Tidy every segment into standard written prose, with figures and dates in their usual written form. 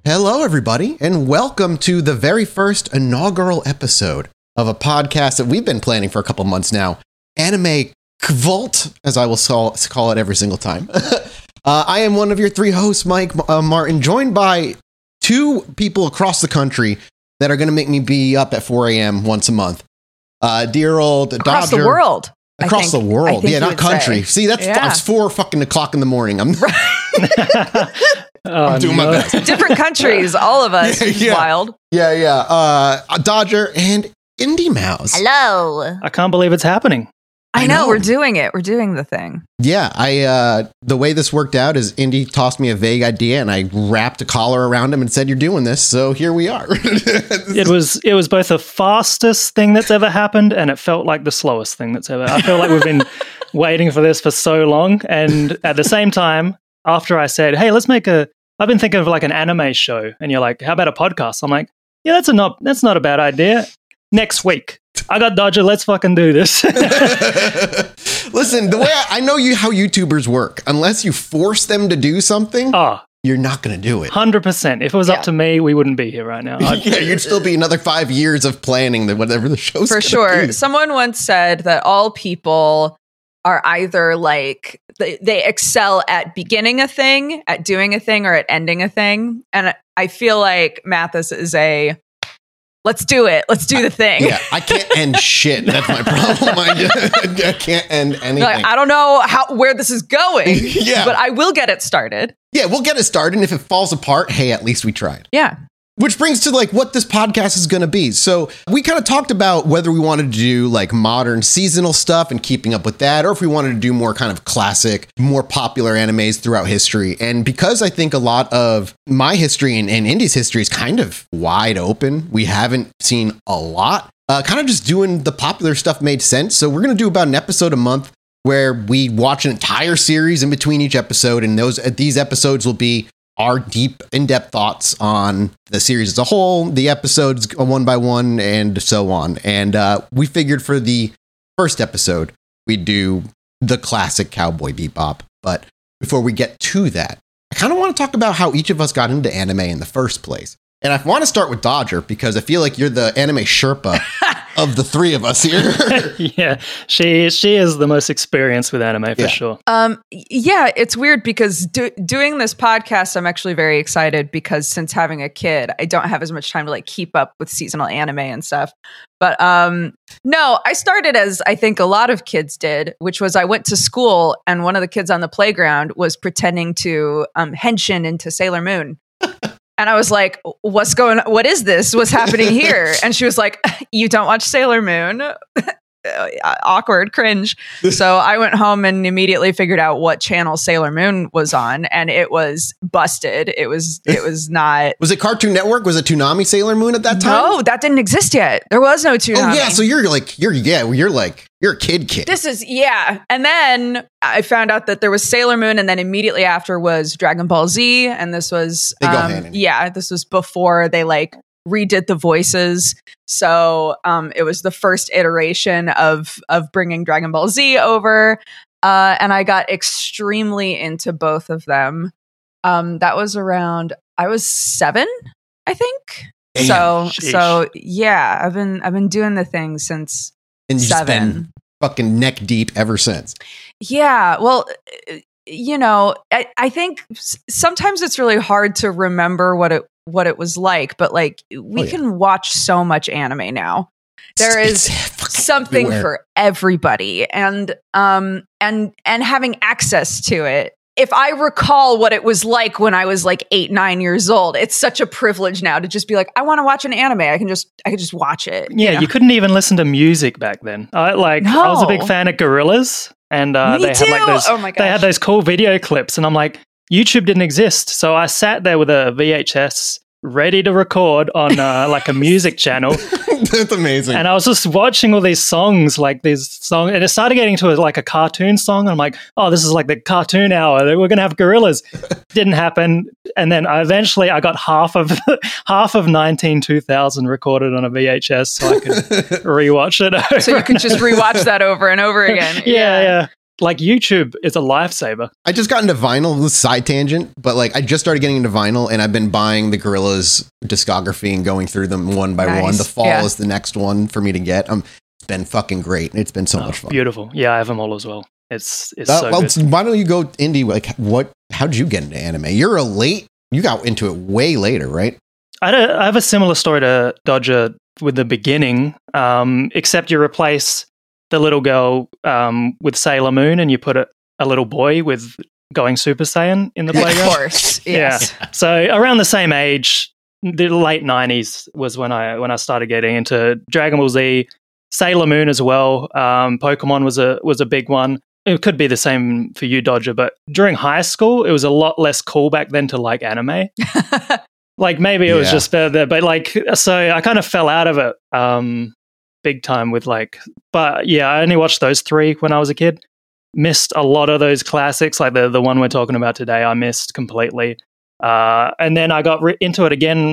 Hello, everybody, and welcome to the very first inaugural episode of a podcast that we've been planning for a couple months now, Anime Vault, as I will call it every single time. I am one of your three hosts, Mike Martin, joined by two people across the country that are going to make me be up at 4 a.m. once a month. Dear old across Dodger. The world. Across the world. Yeah, not country. Say. See, that's 4 fucking o'clock in the morning. I'm doing my best. Different countries, all of us. Yeah. Wild. Yeah. Dodger and Indie Mouse. Hello. I can't believe it's happening. I know, we're doing it. We're doing the thing. Yeah, the way this worked out is Indy tossed me a vague idea and I wrapped a collar around him and said, "You're doing this." So here we are. It was both the fastest thing that's ever happened and it felt like the slowest thing that's ever. I feel like we've been waiting for this for so long, and at the same time, after I said, "Hey, let's make I've been thinking of like an anime show," and you're like, "How about a podcast?" I'm like, "Yeah, that's not a bad idea." Next week, I got Dodger. Let's fucking do this. Listen, the way I know how YouTubers work, unless you force them to do something, you're not going to do it. 100%. If it was up to me, we wouldn't be here right now. You'd still be another 5 years of planning whatever the show's for sure. Be. Someone once said that all people are either like they excel at beginning a thing, at doing a thing, or at ending a thing. And I feel like Mathis is let's do it. Let's do the thing. I can't end shit. That's my problem. I can't end anything. Like, I don't know where this is going, but I will get it started. Yeah, we'll get it started. And if it falls apart, hey, at least we tried. Yeah. Which brings to like what this podcast is going to be. So we kind of talked about whether we wanted to do like modern seasonal stuff and keeping up with that, or if we wanted to do more kind of classic, more popular animes throughout history. And because I think a lot of my history and Indy's history is kind of wide open, we haven't seen a lot. Kind of just doing the popular stuff made sense. So we're going to do about an episode a month where we watch an entire series in between each episode. And these episodes will be our deep, in-depth thoughts on the series as a whole, the episodes one by one, and so on. And we figured for the first episode, we'd do the classic Cowboy Bebop. But before we get to that, I kind of want to talk about how each of us got into anime in the first place. And I want to start with Dodger because I feel like you're the anime Sherpa of the three of us here. Yeah, she is the most experienced with anime for sure. Yeah, it's weird because doing this podcast, I'm actually very excited because since having a kid, I don't have as much time to like keep up with seasonal anime and stuff. But no, I started as I think a lot of kids did, which was I went to school and one of the kids on the playground was pretending to henshin into Sailor Moon. And I was like, what is this? What's happening here? And she was like, you don't watch Sailor Moon? Awkward, cringe. So I went home and immediately figured out what channel Sailor Moon was on, and it was busted. It was not. Was it Cartoon Network? Was it Toonami Sailor Moon at that time? No, that didn't exist yet. There was no Toonami. Oh yeah, so you're a kid. This is and then I found out that there was Sailor Moon, and then immediately after was Dragon Ball Z, and this was they go hand in hand. This was before they like redid the voices. So it was the first iteration of bringing Dragon Ball Z over, and I got extremely into both of them. That was around I was 7, I think. Damn. So yeah, I've been doing the thing since. And you've 7. been fucking neck deep ever since. Yeah, well, I think sometimes it's really hard to remember what it was like, but like we can watch so much anime now. There is something for everybody, and having access to it. If I recall what it was like when I was like 8, 9 years old, it's such a privilege now to just be like, I want to watch an anime. I can just watch it. Yeah, you couldn't even listen to music back then. I was a big fan of Gorillaz, and they had those cool video clips, and I'm like, YouTube didn't exist, so I sat there with a VHS ready to record on like a music channel. That's amazing. And I was just watching all these songs, and it started getting to like a cartoon song. And I'm like, oh, this is like the cartoon hour. We're going to have Gorillaz. Didn't happen. And then I got half of 19-2000 recorded on a VHS so I could rewatch it. So you can just rewatch that over and over again. Yeah. like YouTube is a lifesaver. I just got into vinyl, this side tangent, but like I just started getting into vinyl and I've been buying the Gorillaz discography and going through them one by one. The fall is the next one for me to get. It's been fucking great. It's been so much fun. Beautiful. Yeah, I have them all as well. It's so good. Why don't you go indie? Like how'd you get into anime? You got into it way later, right? I have a similar story to Dodger with the beginning, except you replace the little girl with Sailor Moon and you put a little boy with going Super Saiyan in the playground. Of course, yes. Yeah. So around the same age, the late 90s was when I started getting into Dragon Ball Z, Sailor Moon as well. Pokemon was a big one. It could be the same for you, Dodger, but during high school, it was a lot less cool back then to like anime. Like maybe it was just better, but like, so I kind of fell out of it big time with like, but yeah, I only watched those 3 when I was a kid. Missed a lot of those classics, like the one we're talking about today, I missed completely. And then I got into it again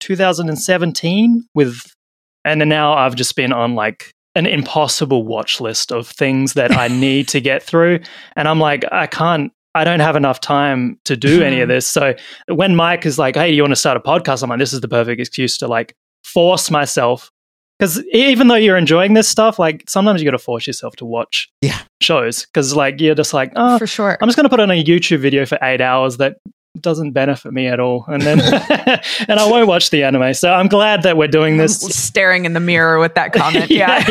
2017 and then now I've just been on like an impossible watch list of things that I need to get through. And I'm like, I don't have enough time to do any of this. So when Mike is like, hey, you want to start a podcast? I'm like, this is the perfect excuse to like force myself. Because even though you're enjoying this stuff, like sometimes you got to force yourself to watch shows. Because like you're just like, oh, for sure. I'm just going to put on a YouTube video for 8 hours that doesn't benefit me at all, and then and I won't watch the anime. So I'm glad that we're doing this. Staring in the mirror with that comment. yeah.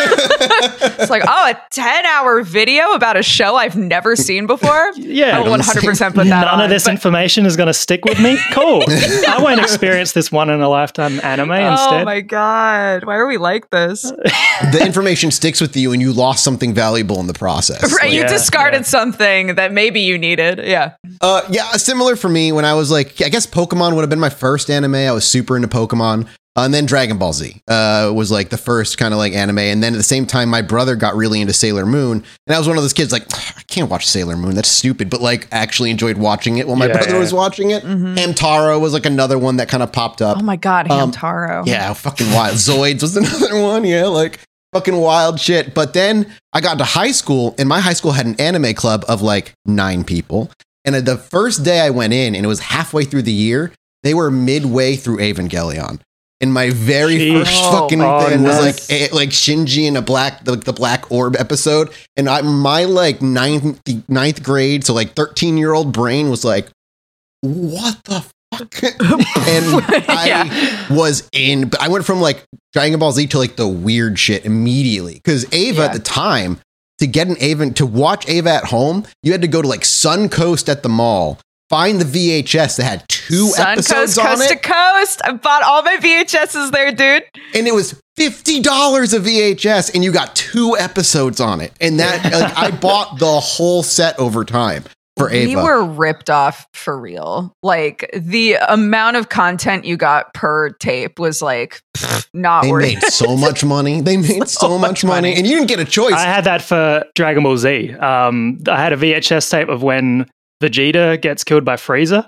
It's like, a 10-hour video about a show I've never seen before. Yeah, I'll 100% put that on. None of this information is going to stick with me. Cool. I won't experience this one in a lifetime anime instead. Oh my god, why are we like this? The information sticks with you, and you lost something valuable in the process. Right, you discarded something that maybe you needed. Yeah. Similar for me when I was like, I guess Pokemon would have been my first anime. I was super into Pokemon. And then Dragon Ball Z was like the first kind of like anime. And then at the same time, my brother got really into Sailor Moon. And I was one of those kids like, I can't watch Sailor Moon. That's stupid. But like actually enjoyed watching it while my brother was watching it. Mm-hmm. Hamtaro was like another one that kind of popped up. Oh my God, Hamtaro. Yeah, fucking wild. Zoids was another one. Yeah, like fucking wild shit. But then I got to high school and my high school had an anime club of like 9 people. And the first day I went in and it was halfway through the year, they were midway through Evangelion. And my very first fucking thing was like Shinji in the Black Orb episode. And my like ninth grade, so like 13-year-old brain was like, what the fuck? And I was in, but I went from like Dragon Ball Z to like the weird shit immediately. Because Ava at the time, to watch Ava at home, you had to go to like Suncoast at the mall. Find the VHS that had 2 episodes on it. Coast to coast. I bought all my VHSs there, dude. And it was $50 a VHS, and you got 2 episodes on it. And that, like, I bought the whole set over time for Ava. We were ripped off for real. Like, the amount of content you got per tape was like not worth it. They made so much money. They made so much money. And you didn't get a choice. I had that for Dragon Ball Z. I had a VHS tape of when Vegeta gets killed by Frieza.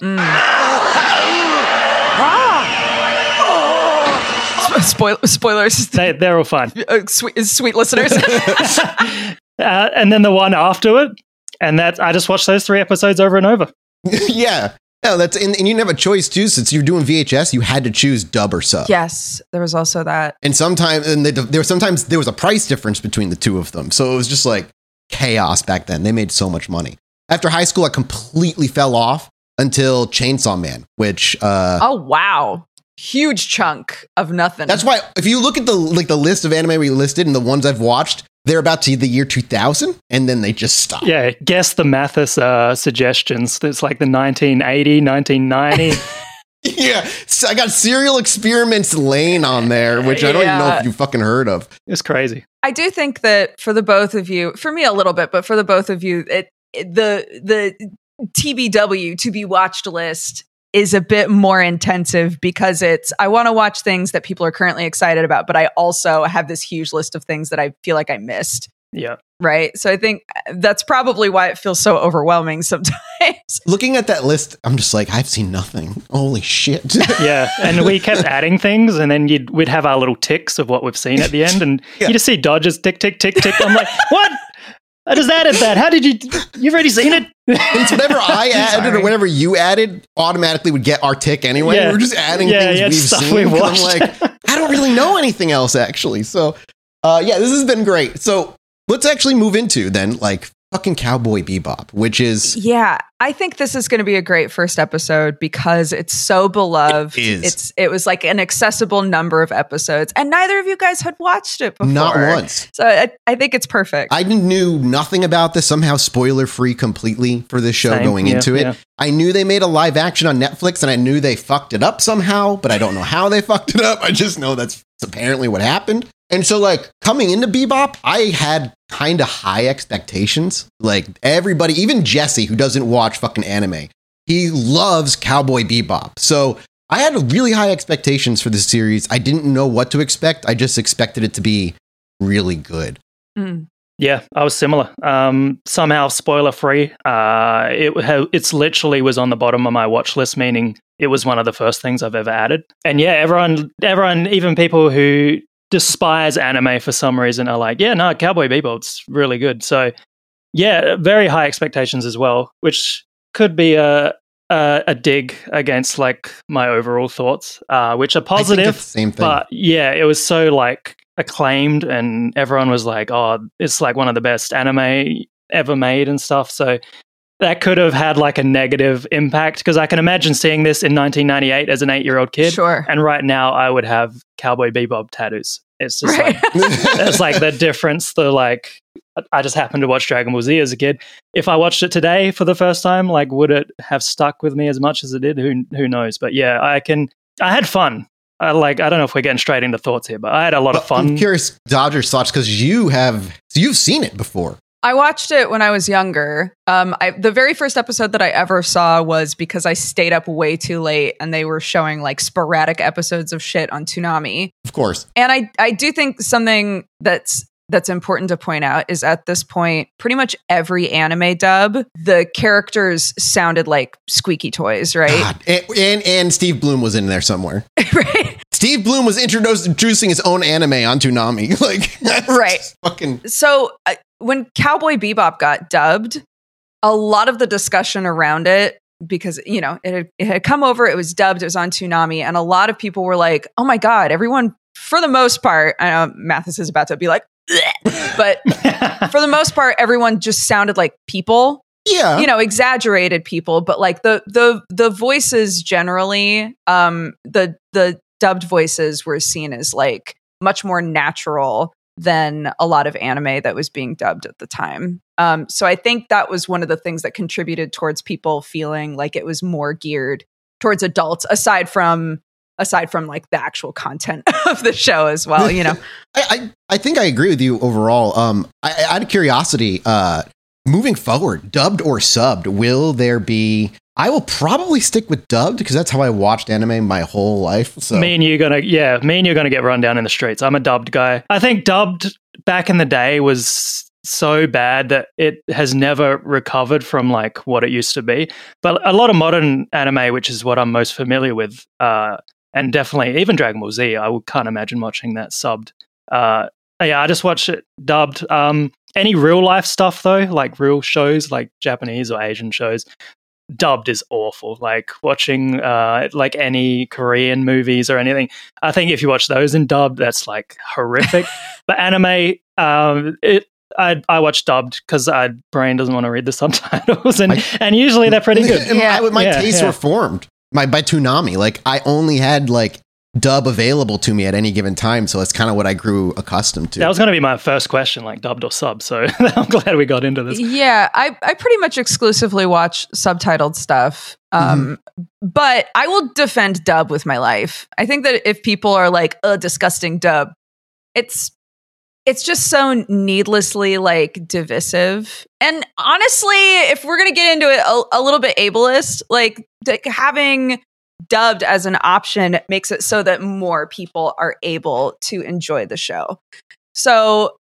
Spoilers. They're all fine. Sweet listeners. And then the one after it. And I just watched those 3 episodes over and over. Yeah. No, and you didn't have a choice too. Since you're doing VHS, you had to choose dub or sub. Yes, there was also that. And sometimes there was a price difference between the 2 of them. So it was just like chaos back then. They made so much money. After high school, I completely fell off until Chainsaw Man, which oh wow, huge chunk of nothing. That's why if you look at the list of anime we listed and the ones I've watched, they're about to the year 2000, and then they just stop. Yeah, guess the Mathis suggestions. It's like the 1980, 1990. Yeah, so I got Serial Experiments Lane on there, which I don't even know if you fucking heard of. It's crazy. I do think that for the both of you, for me a little bit, but for the both of you, the TBW to be watched list is a bit more intensive because I want to watch things that people are currently excited about, but I also have this huge list of things that I feel like I missed. Yeah. Right. So I think that's probably why it feels so overwhelming sometimes. Looking at that list, I'm just like, I've seen nothing. Holy shit. Yeah. And we kept adding things, and then we'd have our little ticks of what we've seen at the end, and you just see Dodgers tick, tick, tick, tick. I'm like, what? I just added that. How did you? You've already seen it. It's whatever I added or whatever you added automatically would get our tick anyway. Yeah. We're just adding things we've seen. We've I'm like, I don't really know anything else actually. So, yeah, this has been great. So let's actually move into then like fucking Cowboy Bebop, which is I think this is going to be a great first episode because it's so beloved. It was like an accessible number of episodes, and neither of you guys had watched it before. Not once. So I think it's perfect. I knew nothing about this. Somehow spoiler free completely for this show going into it. Yeah. I knew they made a live action on Netflix, and I knew they fucked it up somehow, but I don't know how they fucked it up. I just know that's apparently what happened. And so, like, coming into Bebop, I had kind of high expectations. Like, everybody, even Jesse, who doesn't watch fucking anime, he loves Cowboy Bebop. So I had really high expectations for this series. I didn't know what to expect. I just expected it to be really good. Mm. Yeah, I was similar. Somehow spoiler free. It's literally was on the bottom of my watch list, meaning it was one of the first things I've ever added. And yeah, everyone, even people who despise anime for some reason are like, yeah, no, Cowboy Bebop's really good. So yeah, very high expectations as well, which could be a dig against like my overall thoughts, which are positive. I think it's the same thing. But yeah, it was so like acclaimed and everyone was like, oh, it's like one of the best anime ever made and stuff. So that could have had like a negative impact because I can imagine seeing this in 1998 as an 8-year-old kid. Sure. And right now I would have Cowboy Bebop tattoos. It's just like, it's like the difference. I just happened to watch Dragon Ball Z as a kid. If I watched it today for the first time, like, would it have stuck with me as much as it did? Who knows? But yeah, I had fun. I don't know if we're getting straight into thoughts here, but I had a lot of fun. I'm curious, Dodger's thoughts, because you've seen it before. I watched it when I was younger. The very first episode that I ever saw was because I stayed up way too late and they were showing like sporadic episodes of shit on Toonami. Of course. And I do think something that's important to point out is at this point, pretty much every anime dub, the characters sounded like squeaky toys, right? God. And Steve Bloom was in there somewhere. Right. Steve Bloom was introducing his own anime on Toonami. Like, right. Fucking. So when Cowboy Bebop got dubbed, a lot of the discussion around it, because, you know, it had come over, it was dubbed, it was on Toonami, and a lot of people were like, oh my God, everyone, for the most part, I know Mathis is about to be like, bleh, but for the most part, everyone just sounded like people. Yeah. You know, exaggerated people, but like the voices generally, the dubbed voices were seen as like much more natural than a lot of anime that was being dubbed at the time. So I think that was one of the things that contributed towards people feeling like it was more geared towards adults, aside from like the actual content of the show as well, you know. I think I agree with you overall. Out of curiosity, moving forward, dubbed or subbed, will there be? I will probably stick with dubbed because that's how I watched anime my whole life. So me and you're gonna get run down in the streets. I'm a dubbed guy. I think dubbed back in the day was so bad that it has never recovered from like what it used to be. But a lot of modern anime, which is what I'm most familiar with, and definitely even Dragon Ball Z, I can't imagine watching that subbed. Yeah, I just watch it dubbed. Any real life stuff though, like real shows, like Japanese or Asian shows, dubbed is awful. Like watching like any Korean movies or anything, I think if you watch those in dubbed, that's like horrific. But anime, I watch dubbed because my brain doesn't want to read the subtitles, and usually they're pretty good. My tastes were formed by Toonami. Like I only had like dub available to me at any given time, so that's kind of what I grew accustomed to. That was going to be my first question, like dubbed or sub, so I'm glad we got into this. Yeah, I pretty much exclusively watch subtitled stuff, but I will defend dub with my life. I think that if people are like, disgusting dub, it's just so needlessly like divisive. And honestly, if we're going to get into it a little bit ableist, like having dubbed as an option makes it so that more people are able to enjoy the show. So,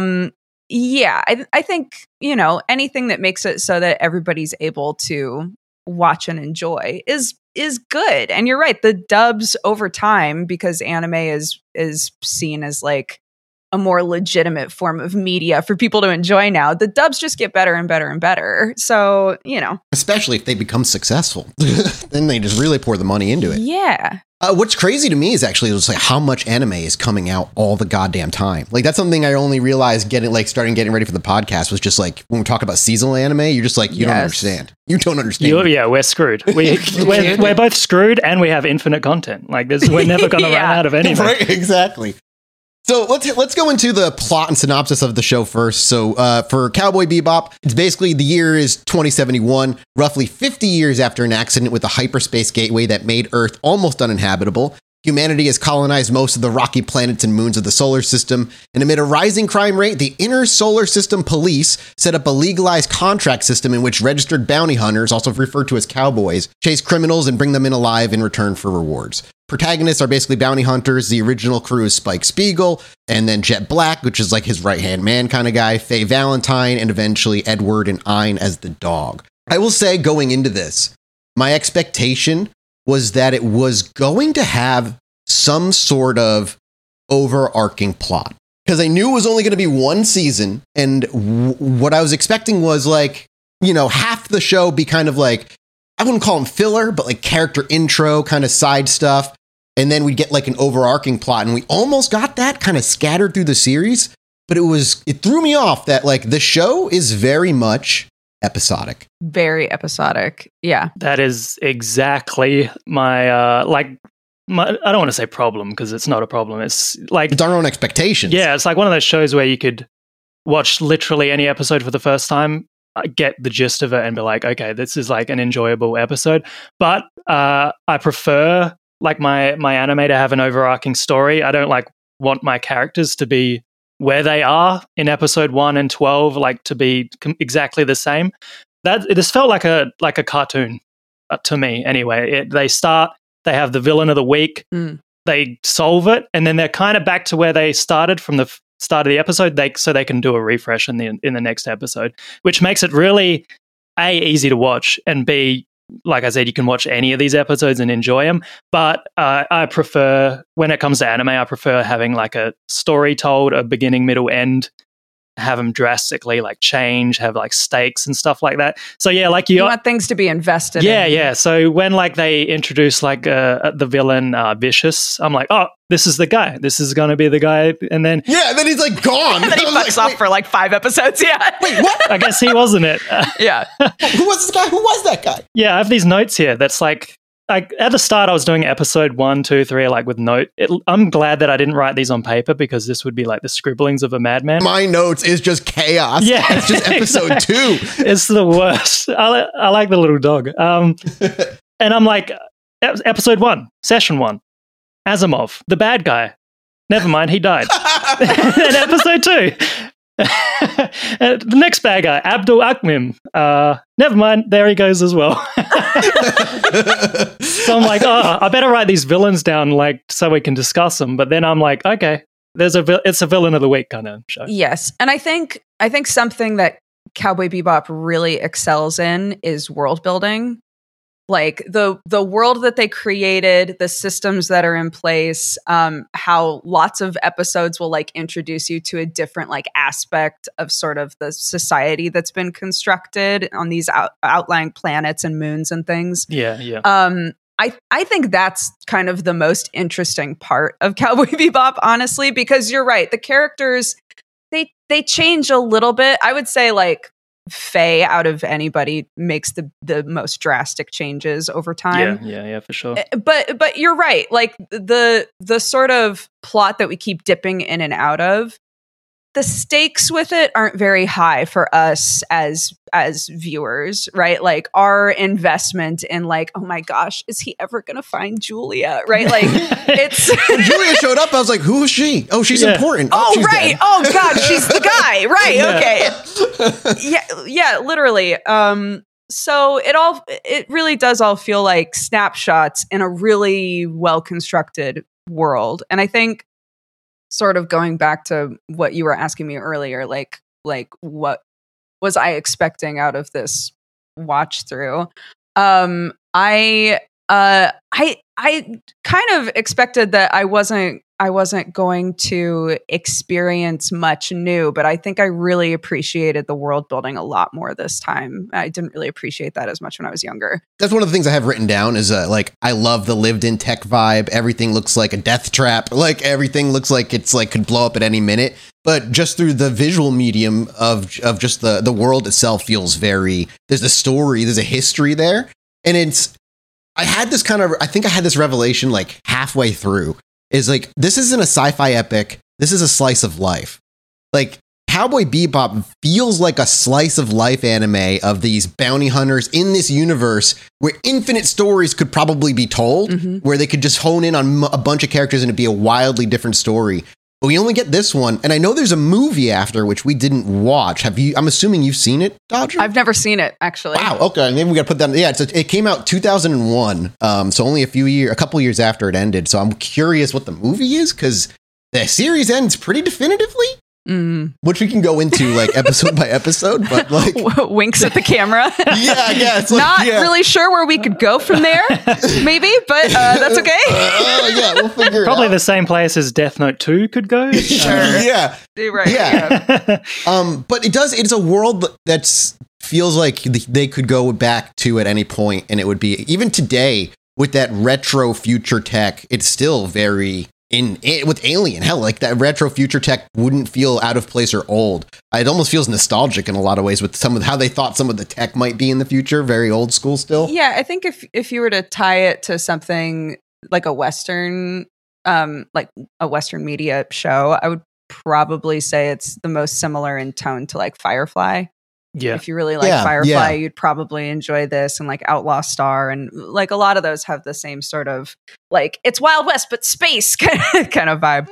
yeah, I think, you know, anything that makes it so that everybody's able to watch and enjoy is good. And you're right, the dubs over time, because anime is seen as like a more legitimate form of media for people to enjoy now. The dubs just get better and better and better. So, especially if they become successful, then they just really pour the money into it. Yeah. What's crazy to me is actually just like how much anime is coming out all the goddamn time. Like that's something I only realized getting ready for the podcast was just like when we talk about seasonal anime, you're just like, you don't understand. You don't understand. Yeah, we're screwed. We're both screwed and we have infinite content. Like we're never going to run out of anything. Right, exactly. So let's go into the plot and synopsis of the show first. So for Cowboy Bebop, it's basically the year is 2071, roughly 50 years after an accident with a hyperspace gateway that made Earth almost uninhabitable. Humanity has colonized most of the rocky planets and moons of the solar system, and amid a rising crime rate, the Inner Solar System Police set up a legalized contract system in which registered bounty hunters, also referred to as cowboys, chase criminals and bring them in alive in return for rewards. Protagonists are basically bounty hunters. The original crew is Spike Spiegel, and then Jet Black, which is like his right-hand man kind of guy, Faye Valentine, and eventually Edward and Ein as the dog. I will say going into this, my expectation was that it was going to have some sort of overarching plot. Because I knew it was only going to be one season, and what I was expecting was like, half the show be kind of like, I wouldn't call them filler, but like character intro, kind of side stuff. And then we'd get like an overarching plot, and we almost got that kind of scattered through the series. But it threw me off that like the show is very much episodic. Very episodic. Yeah. That is exactly my I don't want to say problem because it's not a problem. It's like it's our own expectations. Yeah, it's like one of those shows where you could watch literally any episode for the first time, get the gist of it, and be like, okay, this is like an enjoyable episode. But I prefer like my anime to have an overarching story. I don't want my characters to be where they are in episode 1 and 12, like to be exactly the same. That it has felt like a cartoon to me. Anyway, they have the villain of the week, they solve it, and then they're kind of back to where they started from the start of the episode. So they can do a refresh in the next episode, which makes it really easy to watch, and B, like I said, you can watch any of these episodes and enjoy them. But I prefer, when it comes to anime, I prefer having like a story told, a beginning, middle, end, have them drastically like change, have like stakes and stuff like that. So yeah, like you want things to be invested in. Yeah. So when like they introduce like the villain Vicious, I'm like, oh, this is the guy. This is going to be the guy. And then and then he's like gone. And then he fucks off for like 5 episodes. Yeah. Wait, what? I guess he wasn't it. Yeah. Who was this guy? Who was that guy? Yeah, I have these notes here. That's like at the start, I was doing episode 1, 2, 3, like with note. I'm glad that I didn't write these on paper because this would be like the scribblings of a madman. My notes is just chaos. Yeah, it's just episode 2. It's the worst. I like the little dog. And I'm like, episode 1, session 1, Asimov, the bad guy. Never mind, he died. And episode 2. The next bad guy, Abdul Akmim. Never mind, there he goes as well. So I'm like, I better write these villains down, like so we can discuss them. But then I'm like, okay, it's a villain of the week kind of show. Yes, and I think something that Cowboy Bebop really excels in is world building. Like the world that they created, the systems that are in place, how lots of episodes will like introduce you to a different like aspect of sort of the society that's been constructed on these outlying planets and moons and things. Yeah. I think that's kind of the most interesting part of Cowboy Bebop, honestly, because you're right. The characters, they change a little bit. I would say like Faye out of anybody makes the most drastic changes over time. Yeah, for sure. But you're right. Like the sort of plot that we keep dipping in and out of, the stakes with it aren't very high for us as viewers, right? Like our investment in like, oh my gosh, is he ever gonna find Julia? Right? Like it's when Julia showed up, I was like, who is she? Oh, she's important. Oh, she's right. Dead. Oh god, she's the guy. Right, okay. Yeah, literally. So it really does all feel like snapshots in a really well constructed world. And I think sort of going back to what you were asking me earlier, like what was I expecting out of this watch through? I kind of expected that I I wasn't going to experience much new, but I think I really appreciated the world building a lot more this time. I didn't really appreciate that as much when I was younger. That's one of the things I have written down is like, I love the lived in tech vibe. Everything looks like a death trap. Like everything looks like it's like could blow up at any minute. But just through the visual medium of just the world itself feels very, there's a story, there's a history there. And I think I had this revelation like halfway through is like, this isn't a sci-fi epic. This is a slice of life. Like Cowboy Bebop feels like a slice of life anime of these bounty hunters in this universe where infinite stories could probably be told, where they could just hone in on a bunch of characters and it'd be a wildly different story. But we only get this one, and I know there's a movie after which we didn't watch. I'm assuming you've seen it, Dodger? I've never seen it, actually. Wow. Okay, maybe we got to put that. Yeah, it came out 2001, so only a couple years after it ended. So I'm curious what the movie is because the series ends pretty definitively. Which we can go into like episode by episode, but like winks at the camera. yeah, it's like, not really sure where we could go from there, maybe, but that's okay. Yeah, we'll figure Probably it out. the same place as Death Note 2 could go. Sure. Yeah. Right. Yeah. But it's a world that's feels like they could go back to at any point, and it would be even today with that retro future tech. It's still very. With Alien, hell, like that retro future tech wouldn't feel out of place or old. It almost feels nostalgic in a lot of ways with some of how they thought some of the tech might be in the future. Very old school still. Yeah, I think if you were to tie it to something like a Western media show, I would probably say it's the most similar in tone to like Firefly. Yeah. If you really like Firefly, you'd probably enjoy this, and like Outlaw Star, and like a lot of those have the same sort of like it's Wild West but space kind of vibe.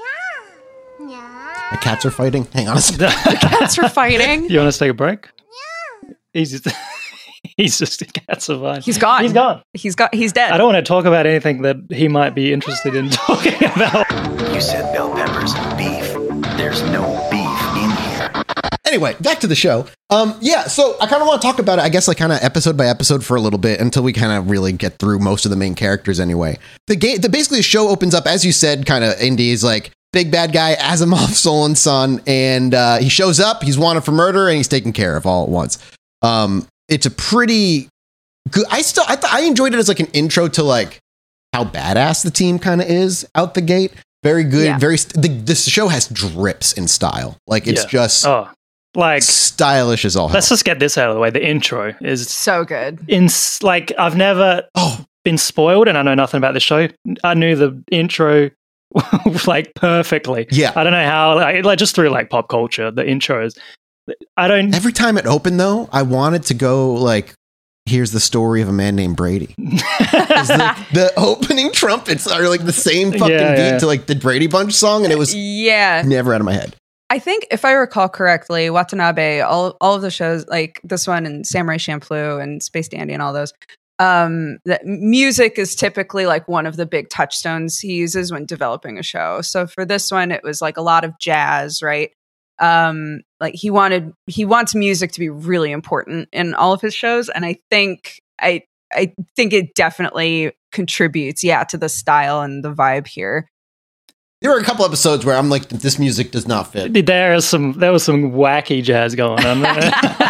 The cats are fighting. Hang on a second. The cats are fighting. You want us to take a break? He's just cats are fine. He's gone. He's dead. I don't want to talk about anything that he might be interested in talking about. You said bell peppers, beef. There's no beef in here. Anyway, back to the show. So I kind of want to talk about it, I guess, like kind of episode by episode for a little bit until we kind of really get through most of the main characters anyway. Basically the show opens up, as you said, kind of Indy's like big bad guy, Asimov, Solan's son, and he shows up, he's wanted for murder, and he's taken care of all at once. It's a pretty good, I enjoyed it as like an intro to like how badass the team kind of is out the gate. Very good. Yeah. This show has drips in style. Like it's just like stylish as all hell. Let's just get this out of the way. The intro is so good. Like I've never been spoiled, and I know nothing about the show. I knew the intro like perfectly. Yeah, I don't know how. Like just through like pop culture, the intros. Every time it opened though, I wanted to go like, here's the story of a man named Brady. the opening trumpets are like the same fucking beat to like the Brady Bunch song, and it was never out of my head. I think if I recall correctly, Watanabe, all of the shows like this one and Samurai Champloo and Space Dandy and all those, that music is typically like one of the big touchstones he uses when developing a show. So for this one, it was like a lot of jazz, right? Like he wants music to be really important in all of his shows, and I think it definitely contributes, to the style and the vibe here. There were a couple episodes where I'm like, this music does not fit. There was some wacky jazz going on there.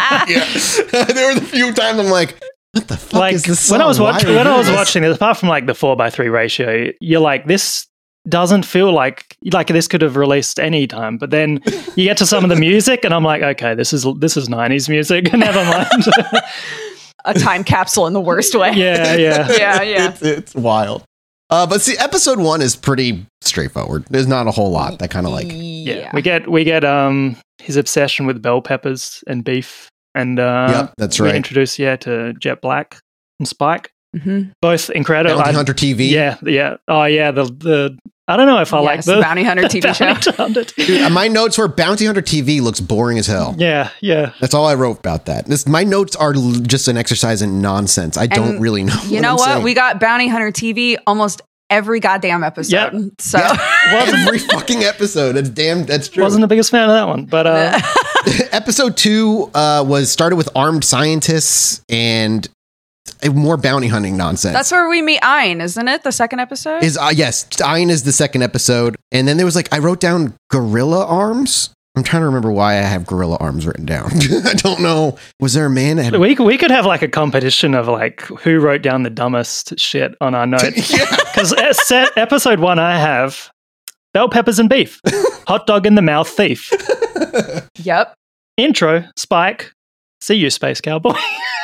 There were a few times I'm like, what the fuck is this song? When I was watching this, apart from like the 4:3 ratio, you're like, this doesn't feel like this could have released any time. But then you get to some of the music, and I'm like, okay, this is 90s music. Never mind. A time capsule in the worst way. Yeah. It's wild. But see, episode 1 is pretty straightforward. There's not a whole lot that kind of like. Yeah. We get his obsession with bell peppers and beef, and that's right. We introduce to Jet Black and Spike. Mm-hmm. Both incredible. Bounty Hunter TV. Yeah. Oh yeah. The I don't know if I like the Bounty Hunter TV show. Dude, my notes were Bounty Hunter TV looks boring as hell. Yeah. That's all I wrote about that. My notes are just an exercise in nonsense. I don't really know. You know what? We got Bounty Hunter TV almost every goddamn episode. Yep. So every fucking episode. That's true. Wasn't the biggest fan of that one, but episode 2 started with armed scientists, and just more bounty hunting nonsense. That's where we meet Ein, isn't it? The second episode? Yes, Ein is the second episode. And then there was I wrote down gorilla arms. I'm trying to remember why I have gorilla arms written down. I don't know. Was there a man that had... We could have a competition of who wrote down the dumbest shit on our notes. Because episode 1 I have bell peppers and beef, hot dog in the mouth thief. Yep. Intro, Spike, see you, Space Cowboy.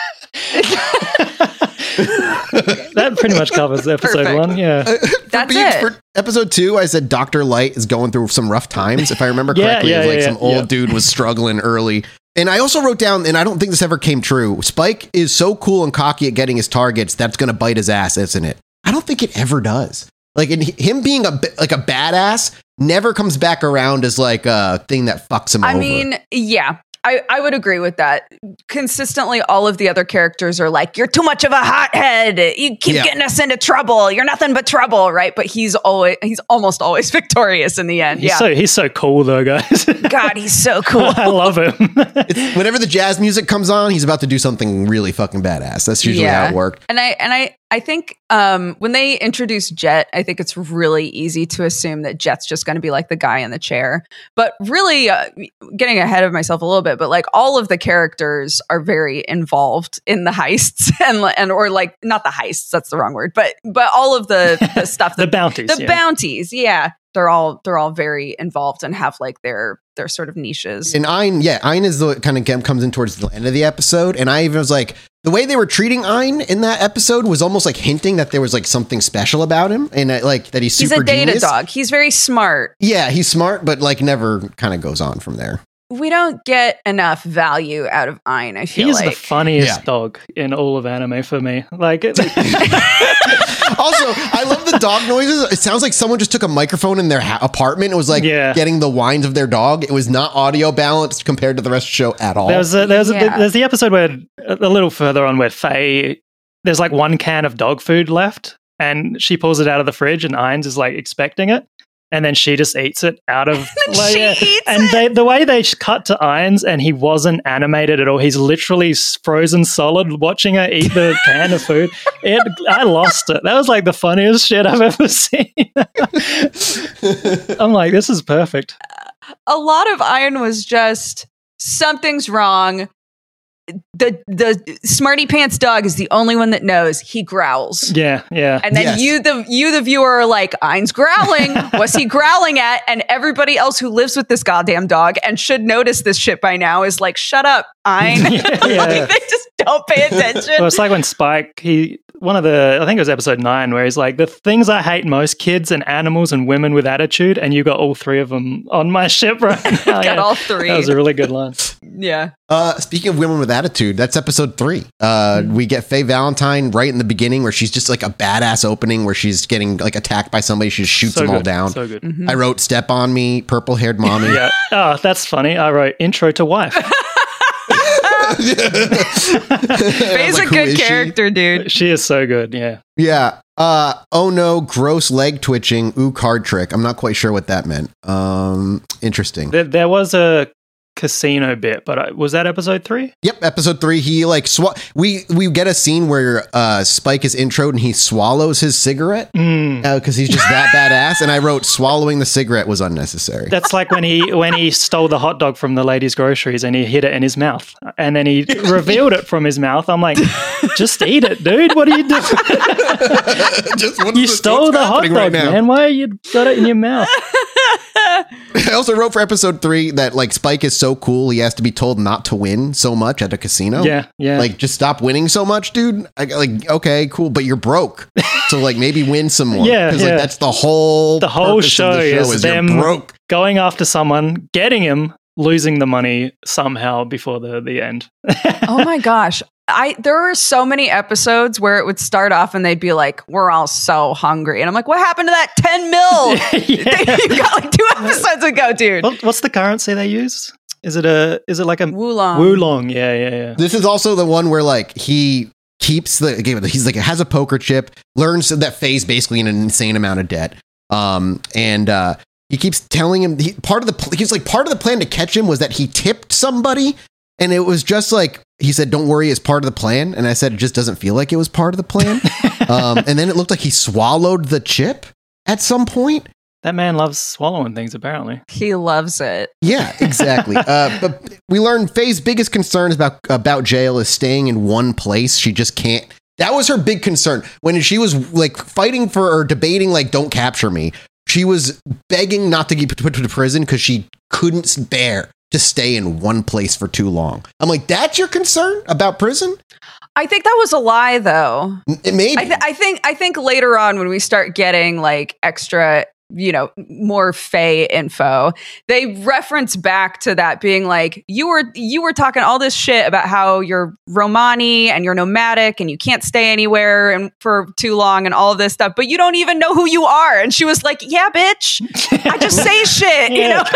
That pretty much covers episode Perfect. 1, yeah. That's it. For episode 2, I said Dr. Light is going through some rough times, if I remember correctly. It was some old dude was struggling early. And I also wrote down, and I don't think this ever came true, Spike is so cool and cocky at getting his targets, that's going to bite his ass, isn't it? I don't think it ever does. Him being a badass never comes back around as a thing that fucks him over. I mean, yeah. I would agree with that. Consistently, all of the other characters are you're too much of a hothead. You keep getting us into trouble. You're nothing but trouble, right? But he's almost always victorious in the end. He's so cool though, guys. God, he's so cool. I love him. Whenever the jazz music comes on, he's about to do something really fucking badass. That's usually how it worked. And I think when they introduce Jet, I think it's really easy to assume that Jet's just going to be the guy in the chair. But really, getting ahead of myself a little bit, but all of the characters are very involved in the heists and or not the heists, that's the wrong word, but all of the stuff, the bounties, bounties, yeah. They're all very involved and have their sort of niches. And Ein is the kind of comes in towards the end of the episode. And I even was the way they were treating Ein in that episode was almost hinting that there was something special about him and that he's super He's a data genius. dog. He's very smart. Yeah, he's smart, but never kind of goes on from there. We don't get enough value out of Ein, I feel He's the funniest dog in all of anime for me. Also, I love the dog noises. It sounds like someone just took a microphone in their apartment and was getting the whines of their dog. It was not audio balanced compared to the rest of the show at all. There's the episode where a little further on where Faye, there's 1 can of dog food left and she pulls it out of the fridge and Ainz is expecting it. And then she just eats it out of the way they cut to Ainz and he wasn't animated at all. He's literally frozen solid watching her eat the can of food. I lost it. That was the funniest shit I've ever seen. I'm this is perfect. A lot of Ein was just something's wrong. The smarty pants dog is the only one that knows. He growls. Yeah. And then you the viewer are Ein's growling. What's he growling at? And everybody else who lives with this goddamn dog and should notice this shit by now is shut up, Ein. They just don't pay attention. Well, it's when Spike, I think it was episode 9, where he's the things I hate most, kids and animals and women with attitude, and you got all 3 of them on my ship right now. Got all 3. That was a really good line. Yeah. Speaking of women with attitude, that's episode 3. We get Faye Valentine right in the beginning where she's just a badass opening where she's getting attacked by somebody. She just shoots them all down. So good. Mm-hmm. I wrote Step on Me, Purple Haired Mommy. Yeah. Oh, that's funny. I wrote Intro to Wife. Faye's a good character, dude. She is so good, yeah. Yeah. Oh no, gross leg twitching. Ooh, card trick. I'm not quite sure what that meant. Interesting. There was a casino bit, but was that episode 3? Yep, episode 3. He we get a scene where Spike is introed and he swallows his cigarette because he's just that badass. And I wrote swallowing the cigarette was unnecessary. That's when he stole the hot dog from the lady's groceries and he hid it in his mouth and then he revealed it from his mouth. I'm just eat it, dude. What are you doing? You stole the hot dog, man. Why you got it in your mouth? I also wrote for episode 3 that Spike is so cool he has to be told not to win so much at a casino. Yeah. Just stop winning so much, dude. Okay, cool, but you're broke, so maybe win some more. Because that's the whole show is them you're broke, going after someone, getting him, losing the money somehow before the end. Oh my gosh. There were so many episodes where it would start off and they'd be we're all so hungry. And I'm what happened to that 10 mil? You got 2 episodes ago, dude. What's the currency they use? Is it a Wulong? Wulong, yeah. This is also the one where he keeps he's has a poker chip, learns that Faye's basically in an insane amount of debt. And he keeps telling him part of the plan to catch him was that he tipped somebody. And it was just he said, "Don't worry, it's part of the plan." And I said, "It just doesn't feel like it was part of the plan." And then it looked like he swallowed the chip at some point. That man loves swallowing things, apparently. He loves it. Yeah, exactly. But we learned Faye's biggest concerns about jail is staying in one place. She just can't. That was her big concern when she was like fighting for or debating, like, don't capture me. She was begging not to get put to prison because she couldn't bear to stay in one place for too long. I'm like, that's your concern about prison? I think that was a lie, though. Maybe. I think later on when we start getting like extra, more Faye info, they reference back to that being like, you were talking all this shit about how you're Romani and you're nomadic and you can't stay anywhere and for too long and all of this stuff, but you don't even know who you are. And she was like, yeah, bitch, I just say shit,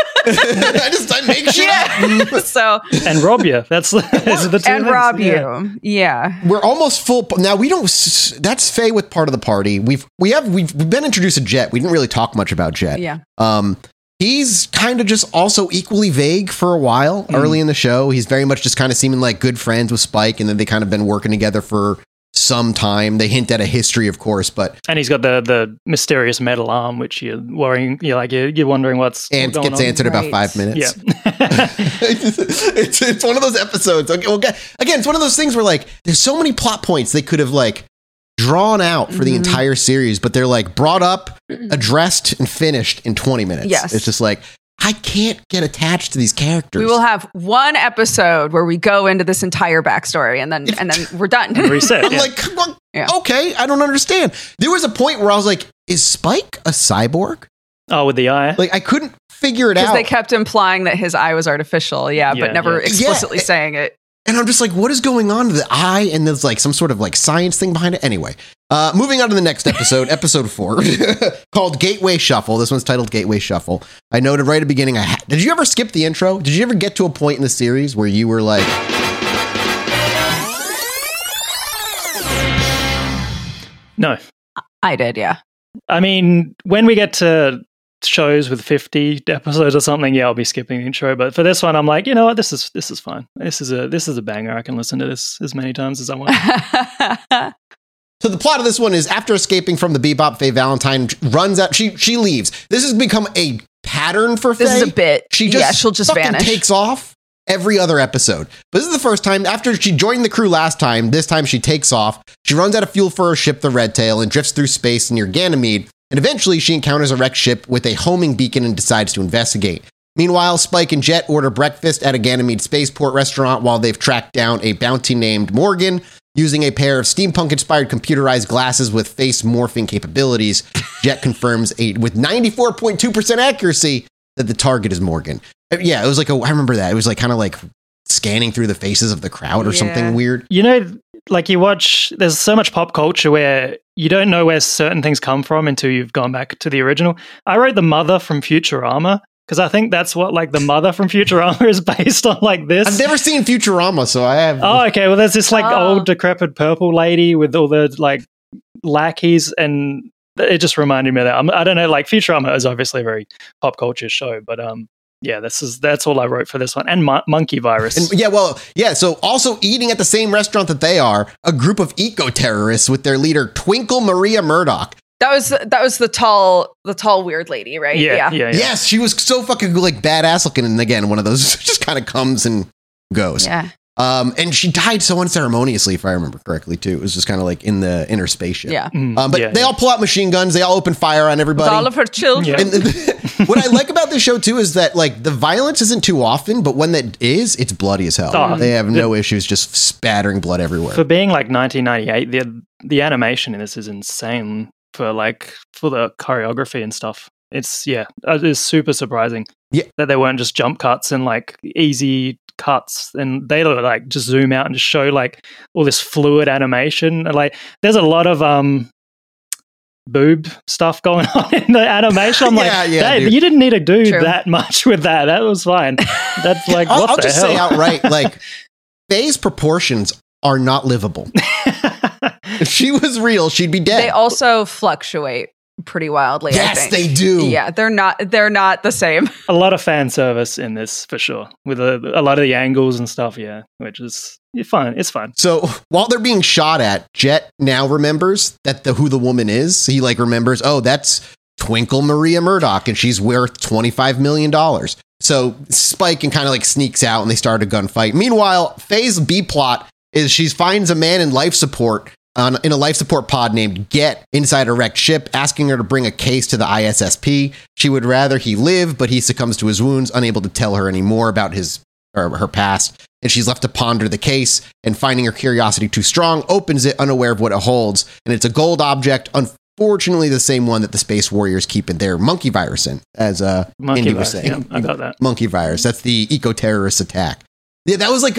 I make shit up. So and rob you. That's the two and things. rob you. Yeah. We're almost full. Now we don't. That's Faye with part of the party. We've been introduced to Jet. We didn't really talk much about Jet. Yeah. He's kind of just also equally vague for a while early in the show. He's very much just kind of seeming like good friends with Spike, and then they kind of been working together for some time. They hint at a history, of course, but and he's got the mysterious metal arm, which you're worrying. You're wondering what's and going gets on. answered about 5 minutes. Yeah. it's one of those episodes. Okay, well, again, it's one of those things where like there's so many plot points they could have like drawn out for the entire series, but they're like brought up, addressed, and finished in 20 minutes. Yes. It's just like, I can't get attached to these characters. We will have one episode where we go into this entire backstory and then we're done. Reset. I'm like, well, okay, I don't understand. There was a point where I was like, is Spike a cyborg? Oh, with the eye? Like, I couldn't figure it out. Because they kept implying that his eye was artificial, but never explicitly saying it. And I'm just like, what is going on to the eye? And there's like some sort of like science thing behind it. Anyway, moving on to the next episode, episode 4, called Gateway Shuffle. This one's titled Gateway Shuffle. I noted right at the beginning, did you ever skip the intro? Did you ever get to a point in the series where you were like... No. I did, yeah. I mean, when we get to shows with 50 episodes or something, I'll be skipping the intro. But for this one, I'm like, you know what? This is fine. This is a banger. I can listen to this as many times as I want. So the plot of this one is after escaping from the Bebop, Faye Valentine runs out. She leaves. This has become a pattern for Faye. This is a bit. She'll just fucking vanish. Takes off every other episode. But this is the first time after she joined the crew last time. This time she takes off. She runs out of fuel for her ship, the Red Tail, and drifts through space near Ganymede. And eventually she encounters a wrecked ship with a homing beacon and decides to investigate. Meanwhile, Spike and Jet order breakfast at a Ganymede spaceport restaurant while they've tracked down a bounty named Morgan. Using a pair of steampunk-inspired computerized glasses with face morphing capabilities, Jet confirms with 94.2% accuracy that the target is Morgan. Yeah, it was like I remember that. It was like kind of like scanning through the faces of the crowd or something weird. You know, like you watch, there's so much pop culture where you don't know where certain things come from until you've gone back to the original. I wrote the mother from Futurama because I think that's what like the mother from Futurama is based on, like this. I've never seen Futurama, so I have. Oh, okay. Well, there's this like old decrepit purple lady with all the like lackeys, and it just reminded me of that. I don't know, like Futurama is obviously a very pop culture show, but yeah, that's all I wrote for this one. And monkey virus. And, so also eating at the same restaurant that they are, a group of eco-terrorists with their leader, Twinkle Maria Murdoch. That was the tall weird lady, right? Yeah. Yes, she was so fucking like badass looking. And again, one of those just kind of comes and goes. Yeah. And she died so unceremoniously, if I remember correctly, too. It was just kind of like in the inner spaceship. Yeah. But they all pull out machine guns. They all open fire on everybody. With all of her children. Yeah. And what I like about this show, too, is that like the violence isn't too often, but when that is, it's bloody as hell. Oh, they have no issues just spattering blood everywhere. For being like 1998, the animation in this is insane for the choreography and stuff. It's super surprising. Yeah. That they weren't just jump cuts and like easy cuts, and they like just zoom out and just show like all this fluid animation. And like there's a lot of boob stuff going on in the animation. I'm like, you didn't need to do that much with that. That was fine. That's like I'll just say outright, like Faye's proportions are not livable. If she was real, she'd be dead. They also fluctuate pretty wildly. Yes, I think. they do. Yeah, they're not the same. A lot of fan service in this for sure, with a lot of the angles and stuff. Yeah, which is It's fine. It's fine. So while they're being shot at, Jet now remembers that who the woman is. He like remembers, oh, that's Twinkle Maria Murdoch, and she's worth $25 million. So Spike and kind of like sneaks out, and they start a gunfight. Meanwhile, Faye's B plot is she finds a man in life support in a life support pod named Get inside a wrecked ship, asking her to bring a case to the ISSP. She would rather he live, but he succumbs to his wounds, unable to tell her any more about his or her past. And she's left to ponder the case, and finding her curiosity too strong, opens it unaware of what it holds. And it's a gold object, unfortunately the same one that the Space Warriors keep in their monkey virus in, as Indy was saying. Yeah, I got that. Monkey virus. That's the eco-terrorist attack. Yeah, that was like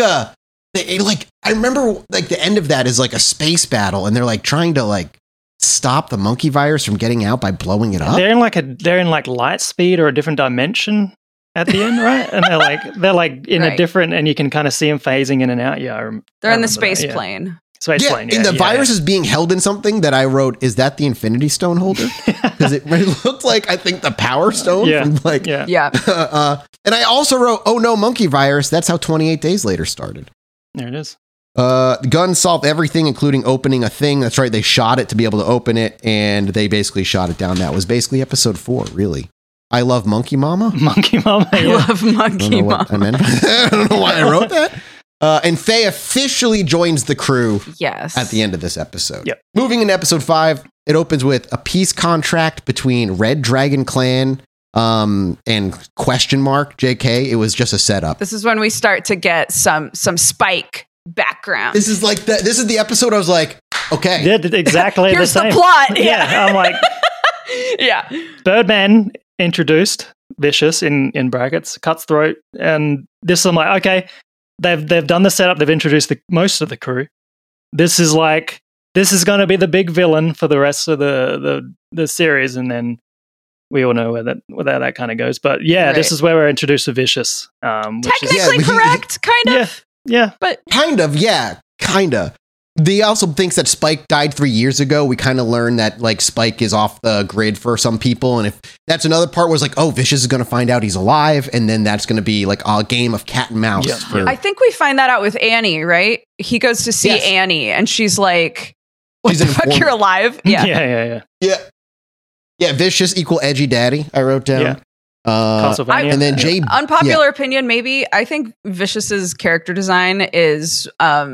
I remember like the end of that is like a space battle, and they're like trying to like stop the monkey virus from getting out by blowing it up. They're in like light speed or a different dimension at the end, right? And they're like in a different, and you can kind of see them phasing in and out. Yeah, they're in the space plane. Space plane. Yeah, and the virus is being held in something that I wrote. Is that the Infinity Stone holder? Because it looked like, I think, the Power Stone. From like, yeah. And I also wrote, oh no, monkey virus. That's how 28 Days Later started. There it is. Guns solve everything, including opening a thing. That's right. They shot it to be able to open it, and they basically shot it down. That was basically episode 4, really. I love Monkey Mama. Monkey Mama. I love Monkey Mama. I don't know why I wrote that. And Faye officially joins the crew at the end of this episode. Yep. Moving into episode 5, it opens with a peace contract between Red Dragon Clan and question mark JK. It was just a setup. This is when we start to get some Spike background. This is like this is the episode I was like, okay. Yeah, exactly. Here's the same. the plot. Yeah. I'm like, yeah. Birdman introduced Vicious in brackets, cuts throat, and this I'm like, okay, they've done the setup, they've introduced most of the crew. This is going to be the big villain for the rest of the series, and then we all know where that kind of goes. But yeah, This is where we're introduced to Vicious. Technically correct, kind of. Yeah, but kind of, yeah, kind of. They also thinks that Spike died 3 years ago. We kind of learned that like Spike is off the grid for some people, and if that's another part was like, oh, Vicious is going to find out he's alive, and then that's going to be like a game of cat and mouse. Yeah. I think we find that out with Annie, right? He goes to see Annie, and she's like, "What the fuck? You're alive?" Yeah. Vicious equal edgy daddy. I wrote down. Yeah. Castlevania. And then Jay. Unpopular opinion, maybe. I think Vicious's character design is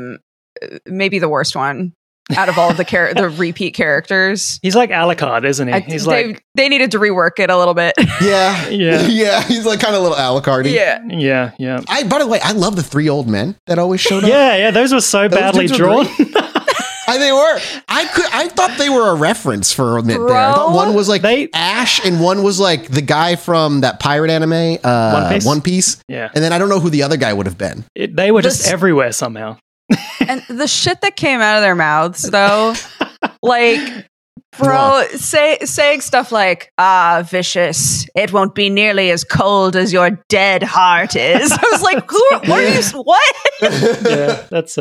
maybe the worst one out of all of the repeat characters. He's like Alucard, isn't he? They needed to rework it a little bit. Yeah. He's like kind of a little Alucard-y. Yeah. By the way, I love the 3 old men that always showed up. Yeah. Those were so badly drawn. They were. I thought they were a reference for a minute there. I thought one was like Ash, and one was like the guy from that pirate anime, One Piece. Yeah. And then I don't know who the other guy would have been. They were just everywhere somehow. And the shit that came out of their mouths, though, like, bro, saying stuff like, Vicious, it won't be nearly as cold as your dead heart is. I was like, what? Yeah, that's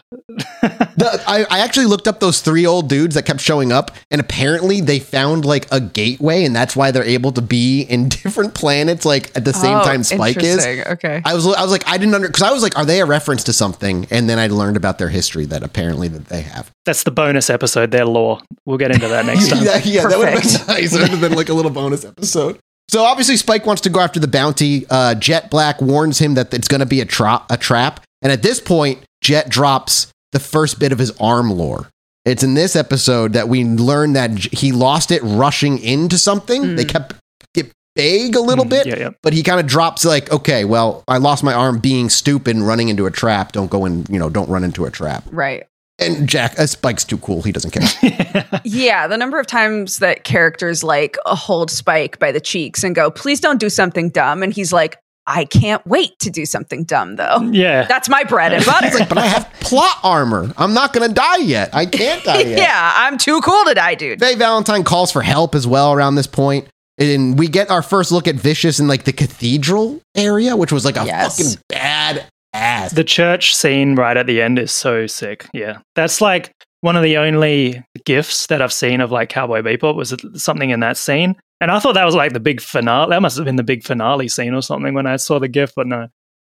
I actually looked up those 3 old dudes that kept showing up, and apparently they found like a gateway, and that's why they're able to be in different planets like at the same time Spike is. Okay. I was like, I didn't because I was like, are they a reference to something? And then I learned about their history that apparently that they have. That's the bonus episode, their lore. We'll get into that next time. Yeah, that would have been nice. It would have been like a little bonus episode. So obviously Spike wants to go after the bounty. Jet Black warns him that it's going to be a trap. And at this point, Jet drops the first bit of his arm lore. It's in this episode that we learn that he lost it rushing into something. They kept it vague a little bit, but he kind of drops like, okay, well, I lost my arm being stupid and running into a trap. Don't run into a trap. Right. And Spike's too cool. He doesn't care. Yeah, the number of times that characters like hold Spike by the cheeks and go, please don't do something dumb. And he's like, I can't wait to do something dumb, though. Yeah. That's my bread and butter. He's like, but I have plot armor. I'm not going to die yet. I can't die yet. Yeah, I'm too cool to die, dude. Faye Valentine calls for help as well around this point. And we get our first look at Vicious in like the cathedral area, which was like a fucking bad ass. The church scene right at the end is so sick. Yeah. That's like one of the only gifs that I've seen of like Cowboy Bebop was something in that scene. And I thought that was like the big finale. That must have been the big finale scene or something when I saw the gif, but no.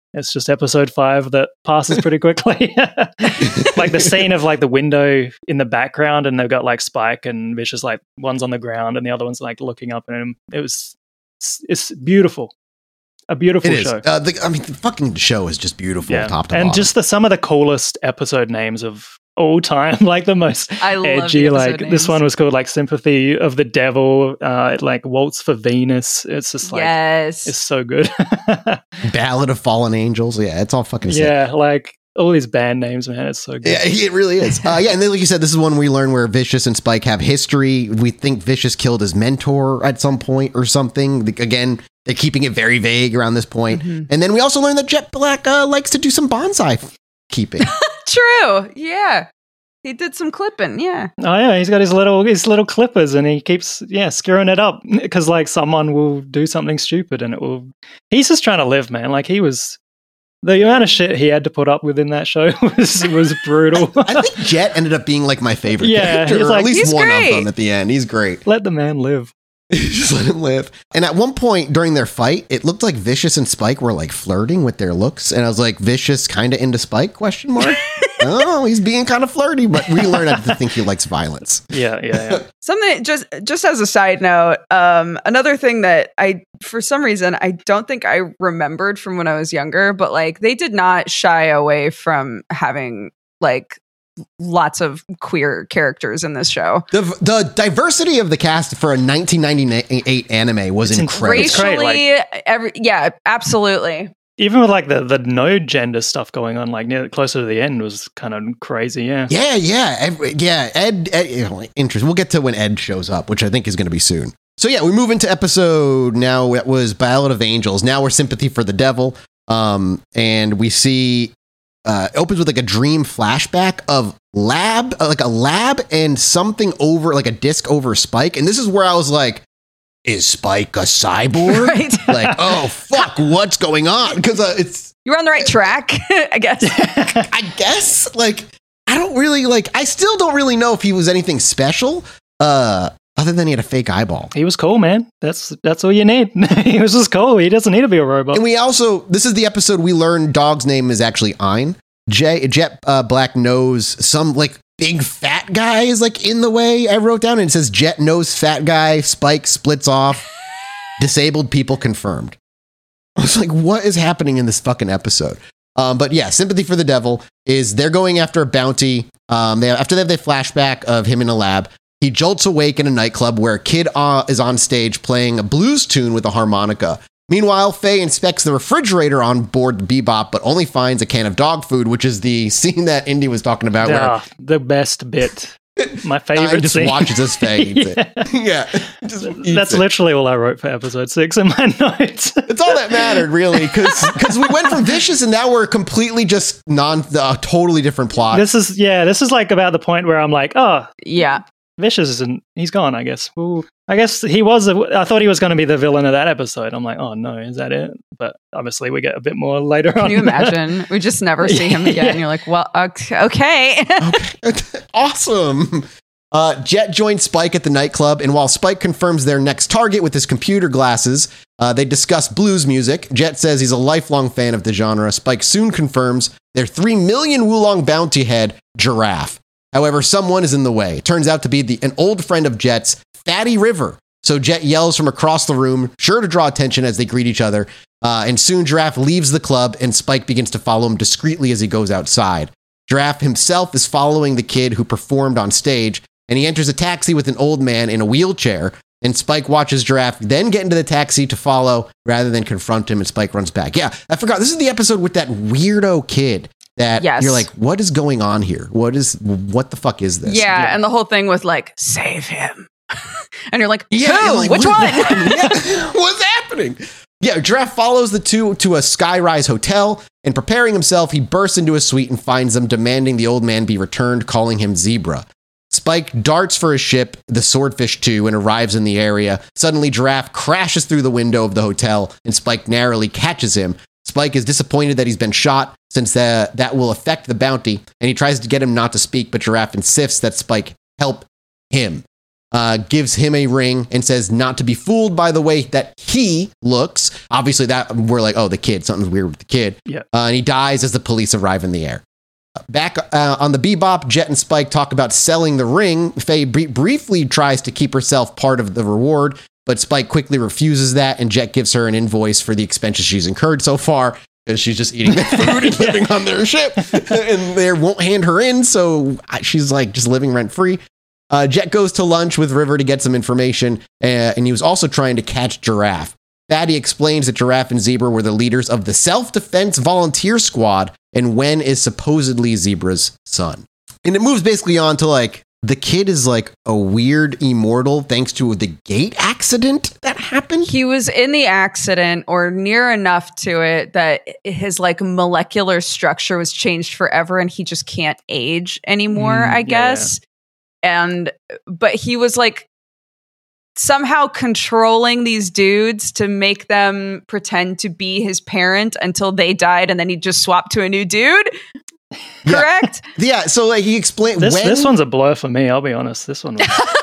It's just episode 5 that passes pretty quickly. Like the scene of like the window in the background, and they've got like Spike and Vicious, like one's on the ground and the other one's like looking up at him. It's beautiful. A beautiful It is. show. The fucking show is just beautiful, top to and bottom. just some of the coolest episode names of all time, like the most I love edgy. the Like episode this names. one was called like Sympathy of the Devil, like Waltz for Venus. It's just like Yes. it's so good. Ballad of Fallen Angels. Yeah, it's all fucking sick. Yeah, like all these band names, man. It's so good. Yeah, it really is. Yeah, and then like you said, this is one we learn where Vicious and Spike have history. We think Vicious killed his mentor at some point or something. Again, they're keeping it very vague around this point. Mhm. And then we also learn that Jet Black likes to do some bonsai keeping. True. Yeah. He did some clipping. Yeah. Oh yeah, he's got his little clippers, and he keeps screwing it up because like someone will do something stupid, and it will. He's just trying to live, man. Like the amount of shit he had to put up with in that show was brutal. I think Jet ended up being like my favorite Yeah, character, he's or like- at least He's one great. of them at the end. He's great. Let the man live. Just let him live. And at one point during their fight, it looked like Vicious and Spike were like flirting with their looks. And I was like, Vicious kind of into Spike, question mark? Oh, he's being kind of flirty, but we learned to think he likes violence. Yeah. Something just as a side note, another thing that for some reason I don't think I remembered from when I was younger, but like they did not shy away from having like lots of queer characters in this show. The diversity of the cast for a 1998 anime was It's incredible. It's great, Racially, absolutely. Even with like the no gender stuff going on, like near closer to the end was kind of crazy. Yeah. Ed, interesting. We'll get to when Ed shows up, which I think is going to be soon. So yeah, we move into episode now. It was Ballad of Angels. Now we're Sympathy for the Devil. And we see it opens with like a dream flashback of a lab and something over like a disc over Spike. And this is where I was like, is Spike a cyborg? Right. Like, oh fuck, what's going on? Because You're on the right track, I guess. I guess like I still don't really know if he was anything special. Other than he had a fake eyeball. He was cool, man. That's all you need. He was just cool. He doesn't need to be a robot. And this is the episode we learn Dog's name is actually Ein. Jet Black knows some like big fat guy is like in the way. I wrote down and it says Jet knows fat guy. Spike splits off. Disabled people confirmed. I was like, what is happening in this fucking episode? But yeah, Sympathy for the Devil is they're going after a bounty. After they have the flashback of him in a lab. He jolts awake in a nightclub where a kid is on stage playing a blues tune with a harmonica. Meanwhile, Faye inspects the refrigerator on board the Bebop, but only finds a can of dog food, which is the scene that Indy was talking about. Where The best bit. My Ein favorite just scene. watches his Faye eats it. Yeah. Just eats That's it. literally all I wrote for episode 6 in my notes. It's all that mattered, really, because we went from Vicious and now we're completely just totally different plot. This is like about the point where I'm like, oh, Yeah. Vicious isn't, he's gone, I guess. Well, I guess I thought he was going to be the villain of that episode. I'm like, oh no, is that it? But obviously we get a bit more later on. Can you imagine? We just never see him again. Yeah. And you're like, well, okay. Awesome. Jet joins Spike at the nightclub, and while Spike confirms their next target with his computer glasses, they discuss blues music. Jet says he's a lifelong fan of the genre. Spike soon confirms their 3 million Wulong bounty head, Giraffe. However, someone is in the way. It turns out to be an old friend of Jet's, Fatty River. So Jet yells from across the room, sure to draw attention as they greet each other. And soon Giraffe leaves the club, and Spike begins to follow him discreetly as he goes outside. Giraffe himself is following the kid who performed on stage, and he enters a taxi with an old man in a wheelchair. And Spike watches Giraffe then get into the taxi to follow rather than confront him, and Spike runs back. Yeah, I forgot. This is the episode with that weirdo kid that Yes. you're like, what is going on here? What the fuck is this? Yeah, and the whole thing with like, save him. And you're like, Yeah, who? you're like, Which what one? is happening? Yeah, what's happening? Yeah, Giraffe follows the two to a skyrise hotel, and preparing himself, he bursts into a suite and finds them demanding the old man be returned, calling him Zebra. Spike darts for his ship, the Swordfish 2, and arrives in the area. Suddenly, Giraffe crashes through the window of the hotel, and Spike narrowly catches him. Spike is disappointed that he's been shot, since that will affect the bounty, and he tries to get him not to speak, but Giraffe insists that Spike help him. gives him a ring and says not to be fooled by the way that he looks. Obviously, that we're like, oh, the kid, something's weird with the kid. Yeah. And he dies as the police arrive in the air. Back on the Bebop, Jet and Spike talk about selling the ring. Faye briefly tries to keep herself part of the reward, but Spike quickly refuses that, and Jet gives her an invoice for the expenses she's incurred so far, because she's just eating their food and living on their ship, and they won't hand her in, so she's like just living rent-free. Jet goes to lunch with River to get some information, and he was also trying to catch Giraffe. Fatty explains that Giraffe and Zebra were the leaders of the Self-Defense Volunteer Squad, and Wen is supposedly Zebra's son. And it moves basically on to like, the kid is like a weird immortal thanks to the gate accident that happened. He was in the accident or near enough to it that his like molecular structure was changed forever and he just can't age anymore, I guess. Yeah. But he was like somehow controlling these dudes to make them pretend to be his parent until they died, and then he just swapped to a new dude. Correct? Yeah. So like he explained this one's a blur for me, I'll be honest. This one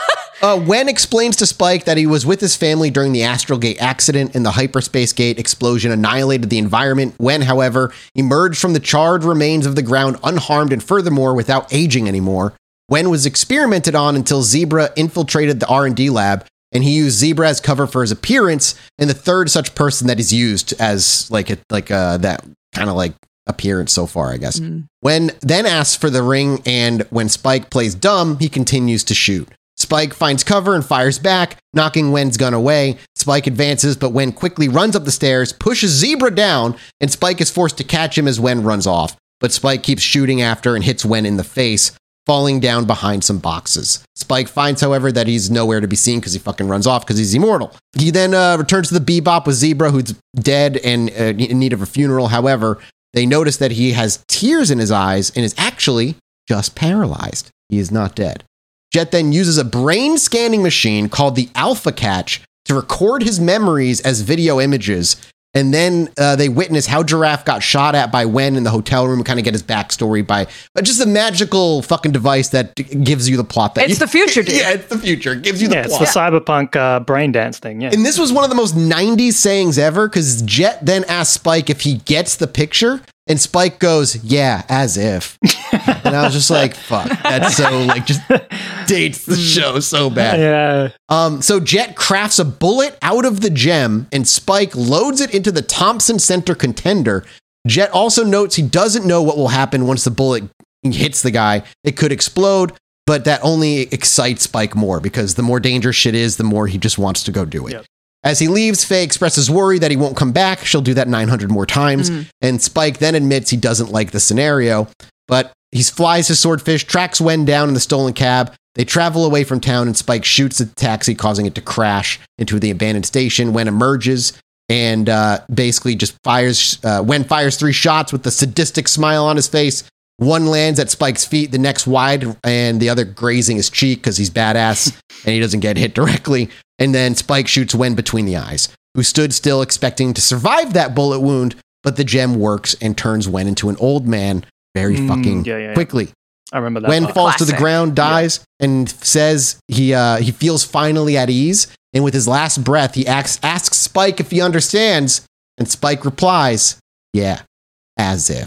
was Wen explains to Spike that he was with his family during the Astral Gate accident and the hyperspace gate explosion annihilated the environment. Wen, however, emerged from the charred remains of the ground unharmed and furthermore without aging anymore. Wen was experimented on until Zebra infiltrated the R&D lab, and he used Zebra as cover for his appearance, and the third such person that he's used as that kind of like appearance so far, I guess. Wen then asks for the ring, and when Spike plays dumb, he continues to shoot. Spike finds cover and fires back, knocking Wen's gun away. Spike advances, but Wen quickly runs up the stairs, pushes Zebra down, and Spike is forced to catch him as Wen runs off. But Spike keeps shooting after and hits Wen in the face, falling down behind some boxes. Spike finds, however, that he's nowhere to be seen because he fucking runs off because he's immortal. He then returns to the Bebop with Zebra, who's dead and in need of a funeral. However, they notice that he has tears in his eyes and is actually just paralyzed. He is not dead. Jet then uses a brain scanning machine called the Alpha Catch to record his memories as video images. And then they witness how Giraffe got shot at by Wen in the hotel room and kind of get his backstory by just a magical fucking device that gives you the plot. It's the future, dude. Yeah, it's the future. It gives you the plot. It's the cyberpunk brain dance thing, yeah. And this was one of the most 90s sayings ever, because Jet then asks Spike if he gets the picture, and Spike goes, yeah, as if. And I was just like, fuck, that's so, like, just dates the show so bad. Yeah. So Jet crafts a bullet out of the gem, and Spike loads it into the Thompson Center Contender. Jet also notes he doesn't know what will happen once the bullet hits the guy. It could explode, but that only excites Spike more, because the more dangerous shit is, the more he just wants to go do it. Yep. As he leaves, Faye expresses worry that he won't come back. She'll do that 900 more times. And Spike then admits he doesn't like the scenario, but he flies his swordfish, tracks Wen down in the stolen cab. They travel away from town, and Spike shoots the taxi, causing it to crash into the abandoned station. Wen emerges and basically just fires. Wen fires 3 shots with a sadistic smile on his face. One lands at Spike's feet, the next wide, and the other grazing his cheek because he's badass and he doesn't get hit directly. And then Spike shoots Wen between the eyes, who stood still expecting to survive that bullet wound, but the gem works and turns Wen into an old man very fucking quickly. I remember that. Wen falls to the ground, dies, and says he feels finally at ease. And with his last breath, he asks Spike if he understands, and Spike replies, yeah, as if.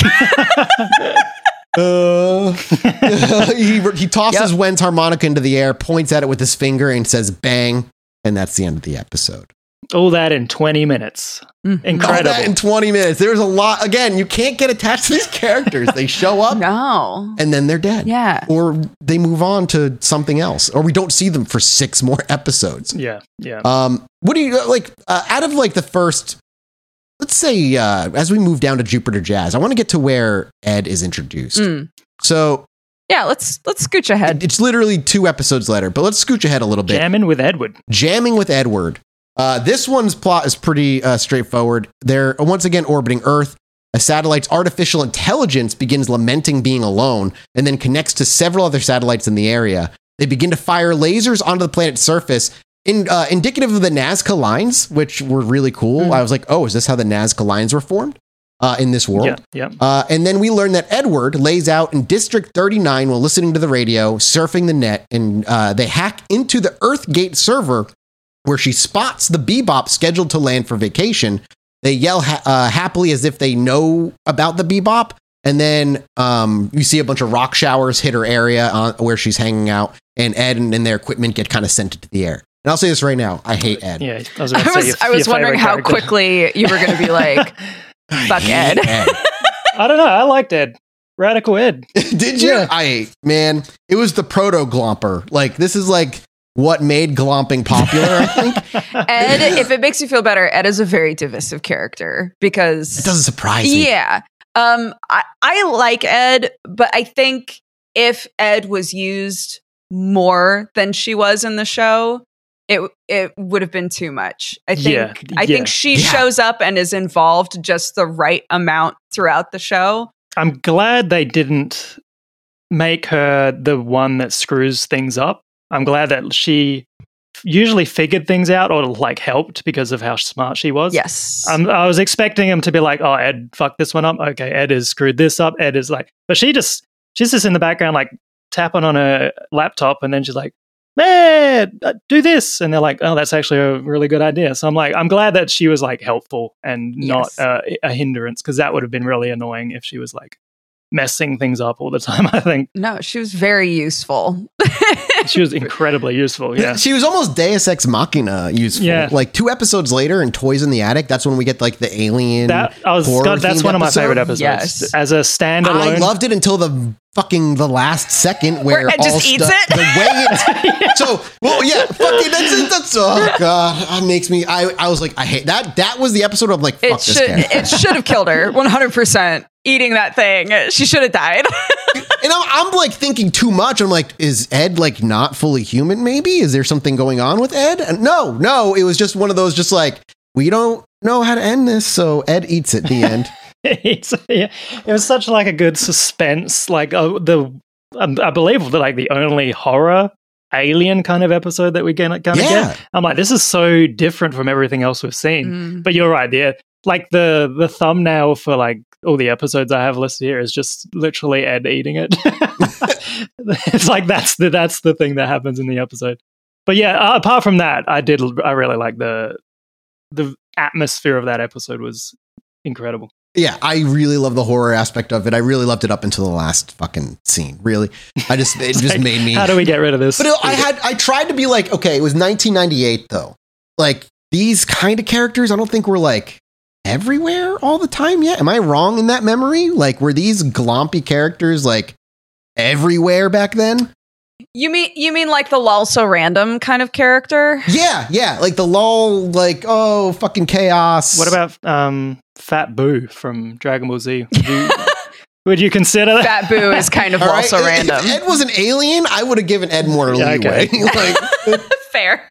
He tosses Wen's harmonica into the air, points at it with his finger, and says bang, and that's the end of the episode. All that in 20 minutes. Incredible. All that in 20 minutes. There's a lot. Again, you can't get attached to these characters. They show up, and then they're dead. Yeah. Or they move on to something else, or we don't see them for 6 more episodes. Yeah. Yeah. What do you like out of like the first? Let's say as we move down to Jupiter Jazz, I want to get to where Ed is introduced. So yeah, let's scooch ahead. It's literally 2 episodes later, but let's scooch ahead a little bit. Jamming with Edward. This one's plot is pretty straightforward. They're once again orbiting Earth. A satellite's artificial intelligence begins lamenting being alone and then connects to several other satellites in the area. They begin to fire lasers onto the planet's surface, indicative of the Nazca lines, which were really cool. I was like, oh, is this how the Nazca lines were formed? in this world. Yeah. And then we learn that Edward lays out in District 39 while listening to the radio, surfing the net, and they hack into the Earthgate server where she spots the Bebop scheduled to land for vacation. They yell happily as if they know about the Bebop. And then you see a bunch of rock showers hit her area where she's hanging out, and Ed and their equipment get kind of sent into the air. And I'll say this right now, I hate Ed. Yeah, I was wondering how quickly you were going to be like, fuck Ed. I don't know. I liked Ed. Radical Ed. Did you? Yeah. Man, it was the proto-glomper. Like, this is like what made glomping popular, I think. Ed, if it makes you feel better, Ed is a very divisive character because... It doesn't surprise me. Yeah. I like Ed, but I think if Ed was used more than she was in the show, it would have been too much. I think she shows up and is involved just the right amount throughout the show. I'm glad they didn't make her the one that screws things up. I'm glad that she usually figured things out or like helped because of how smart she was. Yes. I was expecting him to be like, oh, Ed fucked this one up. Okay, Ed has screwed this up. Ed is like, but she's just in the background like tapping on her laptop, and then she's like, man, do this. And they're like, oh, that's actually a really good idea. So I'm like, I'm glad that she was like helpful and not a hindrance, because that would have been really annoying if she was like messing things up all the time, I think. No, she was very useful. She was incredibly useful, yeah. She was almost Deus Ex Machina useful. Yeah. Like 2 episodes later in Toys in the Attic, that's when we get like the alien that's one of my favorite episodes. Yes. As a standalone. I loved it until the last second where it just eats it. The way it that's oh god, that makes me I was like, I hate that was the episode of like, fuck this guy. It should have killed her 100%. Eating that thing, she should have died. And I'm like thinking too much. I'm like, is Ed like not fully human? Maybe is there something going on with Ed? And no, it was just one of those, just like, we don't know how to end this, so Ed eats it. The end. It was such like a good suspense, like I believe like the only horror alien kind of episode that we get. I'm like, this is so different from everything else we've seen. But you're right, yeah. Like the thumbnail for like all the episodes I have listed here is just literally Ed eating it. It's like that's the thing that happens in the episode. But yeah, apart from that, I really like the atmosphere of that episode was incredible. Yeah, I really love the horror aspect of it. I really loved it up until the last fucking scene. Really, it just made me. How do we get rid of this? But I tried to be like, okay, it was 1998 though. Like these kind of characters, I don't think were like everywhere all the time yet. Am I wrong in that memory? Like, were these glompy characters like everywhere back then? You mean like the lol so random kind of character? Yeah, like the lol, like, oh, fucking chaos. What about Fat Boo from Dragon Ball Z? Would you consider that? Fat Boo is kind of lol so random. If Ed was an alien, I would have given Ed more leeway. Okay. Fair.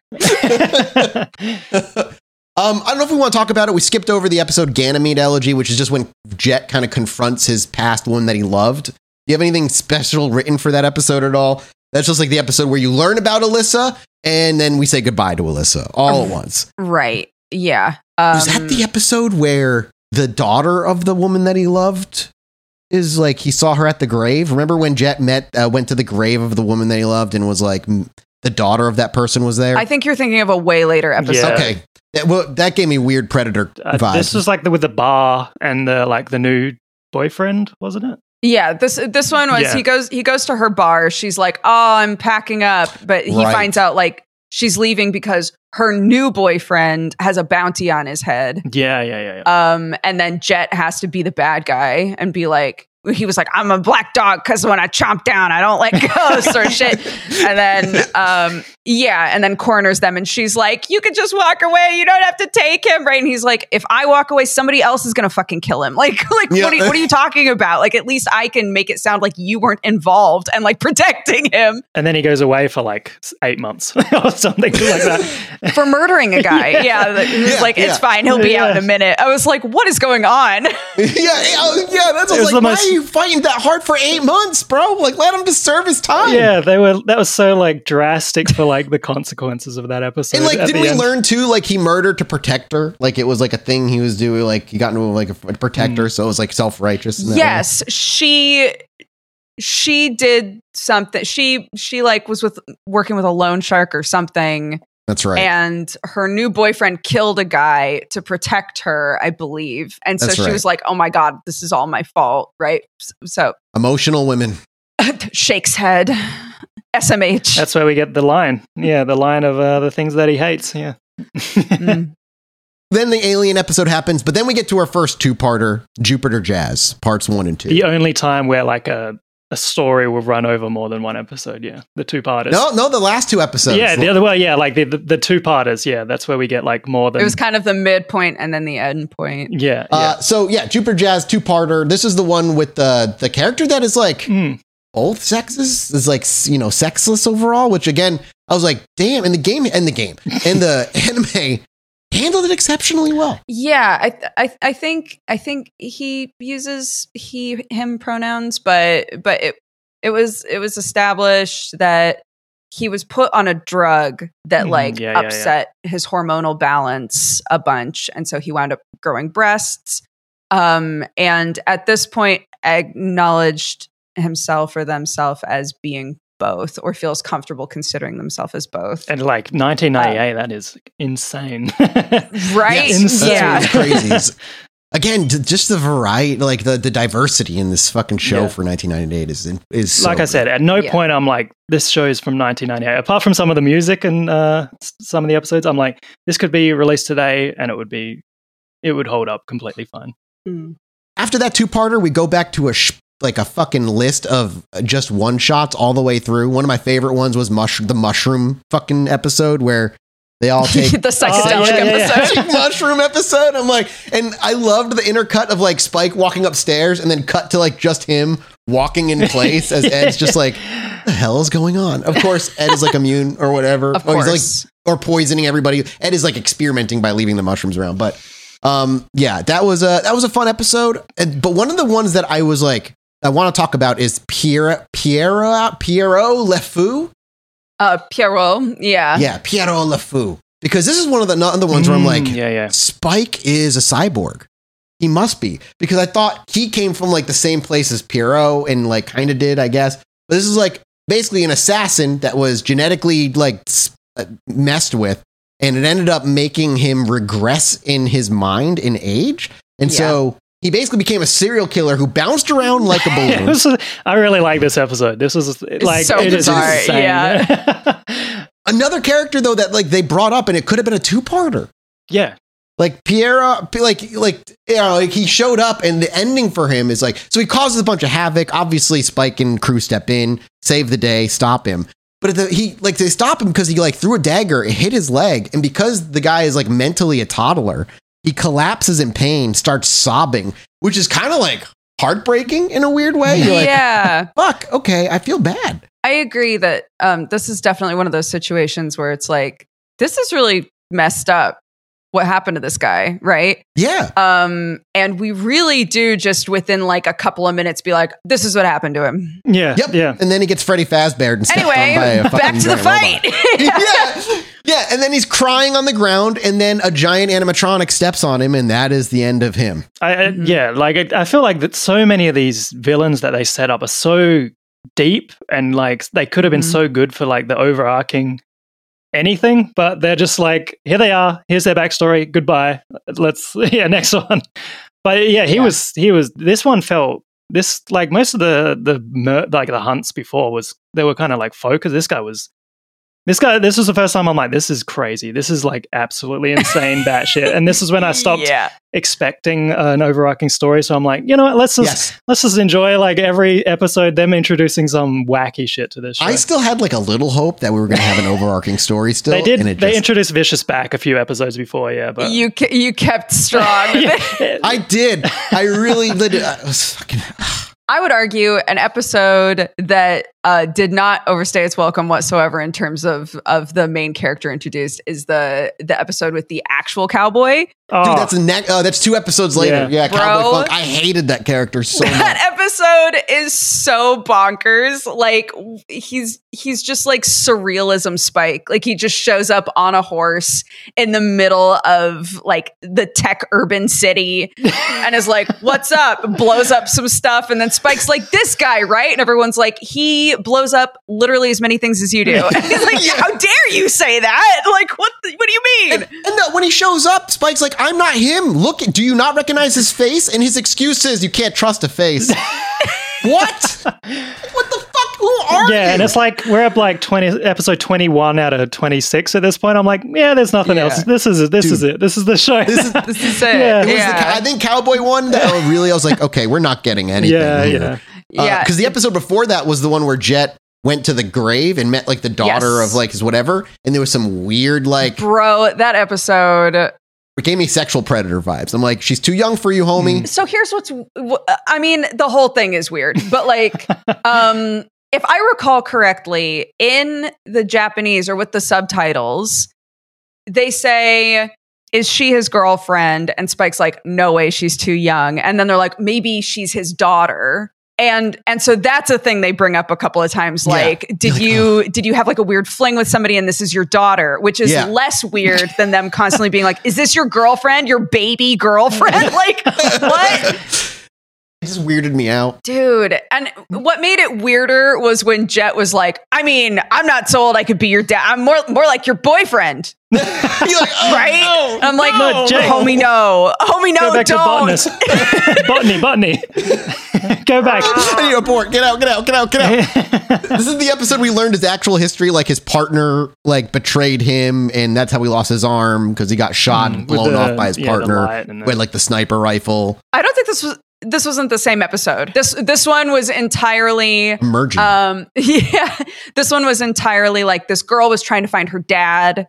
I don't know if we want to talk about it. We skipped over the episode Ganymede Elegy, which is just when Jet kind of confronts his past woman that he loved. Do you have anything special written for that episode at all? That's just like the episode where you learn about Alyssa and then we say goodbye to Alyssa all at once. Right. Yeah. Was that the episode where the daughter of the woman that he loved is like, he saw her at the grave? Remember when Jet went to the grave of the woman that he loved and was like, the daughter of that person was there? I think you're thinking of a way later episode. Yeah. Okay. That gave me weird Predator vibes. This was like with the bar and the new boyfriend, wasn't it? Yeah, this one was he goes to her bar. She's like, "Oh, I'm packing up," but he finds out like she's leaving because her new boyfriend has a bounty on his head. Yeah. And then Jet has to be the bad guy and be like, he was like, I'm a black dog because when I chomp down, I don't let go, sort of shit. And then, and then corners them. And she's like, you could just walk away. You don't have to take him, right? And he's like, if I walk away, somebody else is going to fucking kill him. Like what are you talking about? Like, at least I can make it sound like you weren't involved and like protecting him. And then he goes away for like 8 months or something like that. For murdering a guy. It's fine. He'll be out in a minute. I was like, what is going on? That's It was the most you fighting that hard for 8 months, bro? Like, let him just serve his time. Yeah, that was so like drastic for like the consequences of that episode. And like, didn't we learn too? Like, he murdered to protect her. Like, it was like a thing he was doing. Like, he got into like a protector, so it was like self-righteous. Yes, she did something. She like was working with a loan shark or something. That's right. And her new boyfriend killed a guy to protect her, I believe. And so she was like, "Oh my God, this is all my fault," right? So emotional women. Shakes head. SMH. That's where we get the line. Yeah, the line of the things that he hates. Yeah. Then the alien episode happens, but then we get to our first two-parter, Jupiter Jazz, parts 1 and 2. The only time where like a story will run over more than one episode. Yeah, the two-parters. No, the last 2 episodes. Yeah, the other way. Yeah, like the two-parters. Yeah, that's where we get like more than. It was kind of the midpoint and then the end point. Yeah. So Jupiter Jazz two-parter. This is the one with the character that is like both sexes, is like, you know, sexless overall. Which again, I was like, damn. And the anime handled it exceptionally well. Yeah, I think he uses him pronouns, but it was established that he was put on a drug that upset his hormonal balance a bunch, and so he wound up growing breasts. And at this point, acknowledged himself or themselves as being both, or feels comfortable considering themselves as both. And like 1998, that is insane. Right? Yes, yeah. Crazy. Again, just the variety, like the diversity in this fucking show for 1998 is so like I said, at no point I'm like, this show is from 1998. Apart from some of the music and some of the episodes, I'm like, this could be released today and it would hold up completely fine. After that two-parter, we go back to a fucking list of just one shots all the way through. One of my favorite ones was the mushroom fucking episode where they all take the psychedelic episode. Mushroom episode. I'm like, and I loved the intercut of like Spike walking upstairs and then cut to like just him walking in place as Ed's just like, what the hell is going on? Of course, Ed is like immune or whatever. Of course. He's like, or poisoning everybody. Ed is like experimenting by leaving the mushrooms around. But that was a fun episode. But one of the ones that I was like, I want to talk about is Pierrot Le Fou. Pierrot, yeah. Yeah, Pierrot Le Fou. Because this is one of the other ones where I'm like, Spike is a cyborg. He must be. Because I thought he came from like the same place as Pierrot and like kind of did, I guess. But this is like basically an assassin that was genetically like messed with. And it ended up making him regress in his mind in age. And so he basically became a serial killer who bounced around like a balloon. I really like this episode. This was like so bizarre. Yeah. Another character though that like they brought up, and it could have been a two-parter. Yeah. Like Pierre, he showed up, and the ending for him is like, so he causes a bunch of havoc. Obviously, Spike and crew step in, save the day, stop him. But they stop him because he like threw a dagger, it hit his leg, and because the guy is like mentally a toddler, he collapses in pain, starts sobbing, which is kind of like heartbreaking in a weird way. You're like, fuck, okay, I feel bad. I agree that this is definitely one of those situations where it's like, this is really messed up. What happened to this guy, right? Yeah. And we really do just within like a couple of minutes be like, this is what happened to him. Yeah. Yep. Yeah. And then he gets Freddy Fazbear and stepped on by a fucking back to the fight. Yeah. And then he's crying on the ground, and then a giant animatronic steps on him, and that is the end of him. I feel like that so many of these villains that they set up are so deep, and like they could have been so good for like the overarching anything, but they're just like, here they are, here's their backstory, goodbye, let's next one. But he was this one felt this like most of the hunts before they were kind of like focused. This was the first time I'm like, this is crazy. This is like absolutely insane batshit. And this is when I stopped expecting an overarching story. So I'm like, you know what? Let's just enjoy like every episode, them introducing some wacky shit to this show. I still had like a little hope that we were going to have an overarching story still. They did. They introduced Vicious back a few episodes before. Yeah, but you kept strong. I did. I really did. It was fucking. I would argue an episode that did not overstay its welcome whatsoever in terms of the main character introduced is the episode with the actual cowboy. Dude, that's 2 episodes later. Yeah, Cowboy Bro. Funk. I hated that character so much. That episode is so bonkers. Like he's just like surrealism Spike. Like he just shows up on a horse in the middle of like the tech urban city and is like, "What's up?" Blows up some stuff, and then Spike's like, "This guy, right?" And everyone's like, "He blows up literally as many things as you do." And he's like, "How dare you say that? Like, what do you mean?" And no, when he shows up, Spike's like, "I'm not him. Look, do you not recognize his face?" And his excuse is, "You can't trust a face." What? What the fuck? Who are you? Yeah, and it's like we're up like episode 21 out of 26 at this point. I'm like, yeah, there's nothing else. This is it. This is it. This is the show. This is it. Yeah. It was I think Cowboy won. Really, I was like, okay, we're not getting anything. Yeah. Because the episode before that was the one where Jet went to the grave and met like the daughter of like his whatever, and there was some weird like, bro, that episode. It gave me sexual predator vibes. I'm like, she's too young for you, homie. So here's I mean, the whole thing is weird, but like, if I recall correctly, in the Japanese or with the subtitles, they say, "Is she his girlfriend?" And Spike's like, "No way, she's too young." And then they're like, "Maybe she's his daughter." And so that's a thing they bring up a couple of times. Like, did you have like a weird fling with somebody and this is your daughter, which is less weird than them constantly being like, "Is this your girlfriend, your baby girlfriend?" Like, what? It just weirded me out. Dude. And what made it weirder was when Jet was like, "I mean, I'm not so old I could be your dad. I'm more like your boyfriend." You're like, "Oh, right? no, I'm like, no, Jay. homie, no. Homie, no, Go back don't. to botanist. Botany. Go back. I need a report. Get out. This is the episode we learned his actual history. Like his partner like betrayed him, and that's how he lost his arm because he got shot and blown off by his partner with like the sniper rifle. I don't think this wasn't the same episode. This one was entirely emergent. This one was entirely like this girl was trying to find her dad.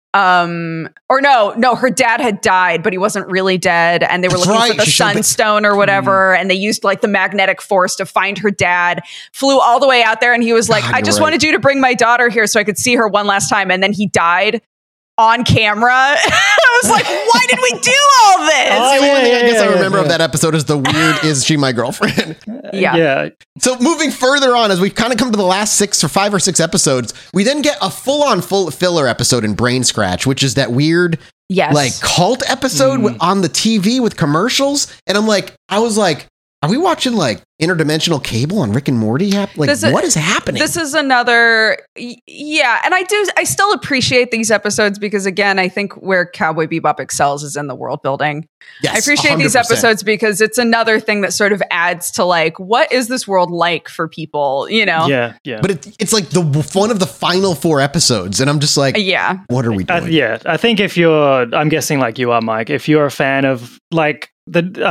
Or no, her dad had died, but he wasn't really dead, and they were looking for the sunstone or whatever, and they used like the magnetic force to find her dad. Flew all the way out there, and he was like, "I just wanted you to bring my daughter here so I could see her one last time," and then he died on camera. I was like, why did we do all this? The only thing I guess I remember of that episode is the weird "is she my girlfriend?" Yeah. So moving further on, as we've kind of come to the last 5 or 6 episodes, we then get a full filler episode in Brain Scratch, which is that weird like cult episode on the TV with commercials. And I was like, are we watching like interdimensional cable on Rick and Morty? What is happening? This is another, and I still appreciate these episodes because, again, I think where Cowboy Bebop excels is in the world building. Yes, I appreciate 100%. These episodes because it's another thing that sort of adds to like, what is this world like for people, you know? Yeah. But it's like one of the final 4 episodes, and I'm just like, what are we doing? I think I'm guessing like you are, Mike, if you're a fan of like, the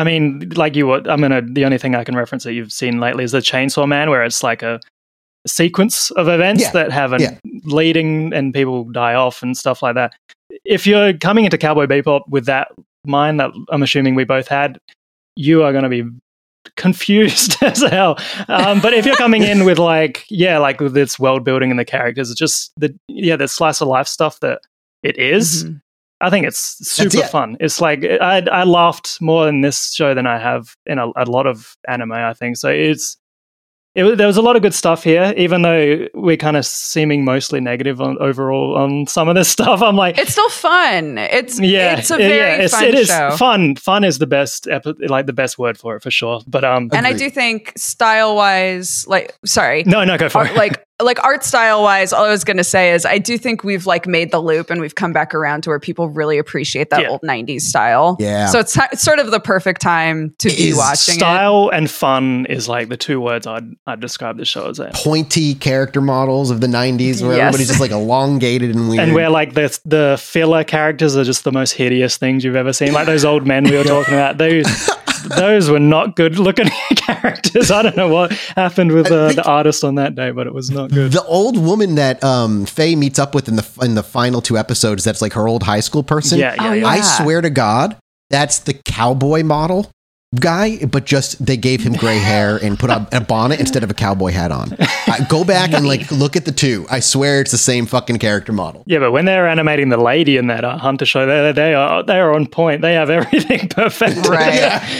only thing I can reference that you've seen lately is the Chainsaw Man, where it's like a sequence of events that have a leading and people die off and stuff like that. If you're coming into Cowboy Bebop with that mind that I'm assuming we both had, you are going to be confused as hell. But if you're coming in with with this world building and the characters, it's just the slice of life stuff that it is. Mm-hmm. I think it's super fun. It's like I laughed more in this show than I have in a lot of anime, I think. So there was a lot of good stuff here, even though we're kind of seeming mostly negative overall on some of this stuff. I'm like, it's still fun. It's a very fun show. Fun. Fun is the best, the best word for it for sure. But and I do think style wise, no, go for it. Like art style wise, all I was going to say is I do think we've like made the loop and we've come back around to where people really appreciate that old 90s style. Yeah. So it's sort of the perfect time to be watching style and fun is like the 2 words I'd describe the show as. Pointy character models of the 90s where everybody's just like elongated and weird. And where like the filler characters are just the most hideous things you've ever seen. Like those old men we were talking about. Those were not good looking characters. I don't know what happened with the artist on that day, but it was not good. The old woman that Faye meets up with in the final 2 episodes, that's like her old high school person. Yeah. I swear to God, that's the cowboy model guy, but just they gave him gray hair and put on a bonnet instead of a cowboy hat on. Go back and like look at the two. I swear it's the same fucking character model. Yeah, but when they're animating the lady in that Hunter show, they are on point. They have everything perfect. Right.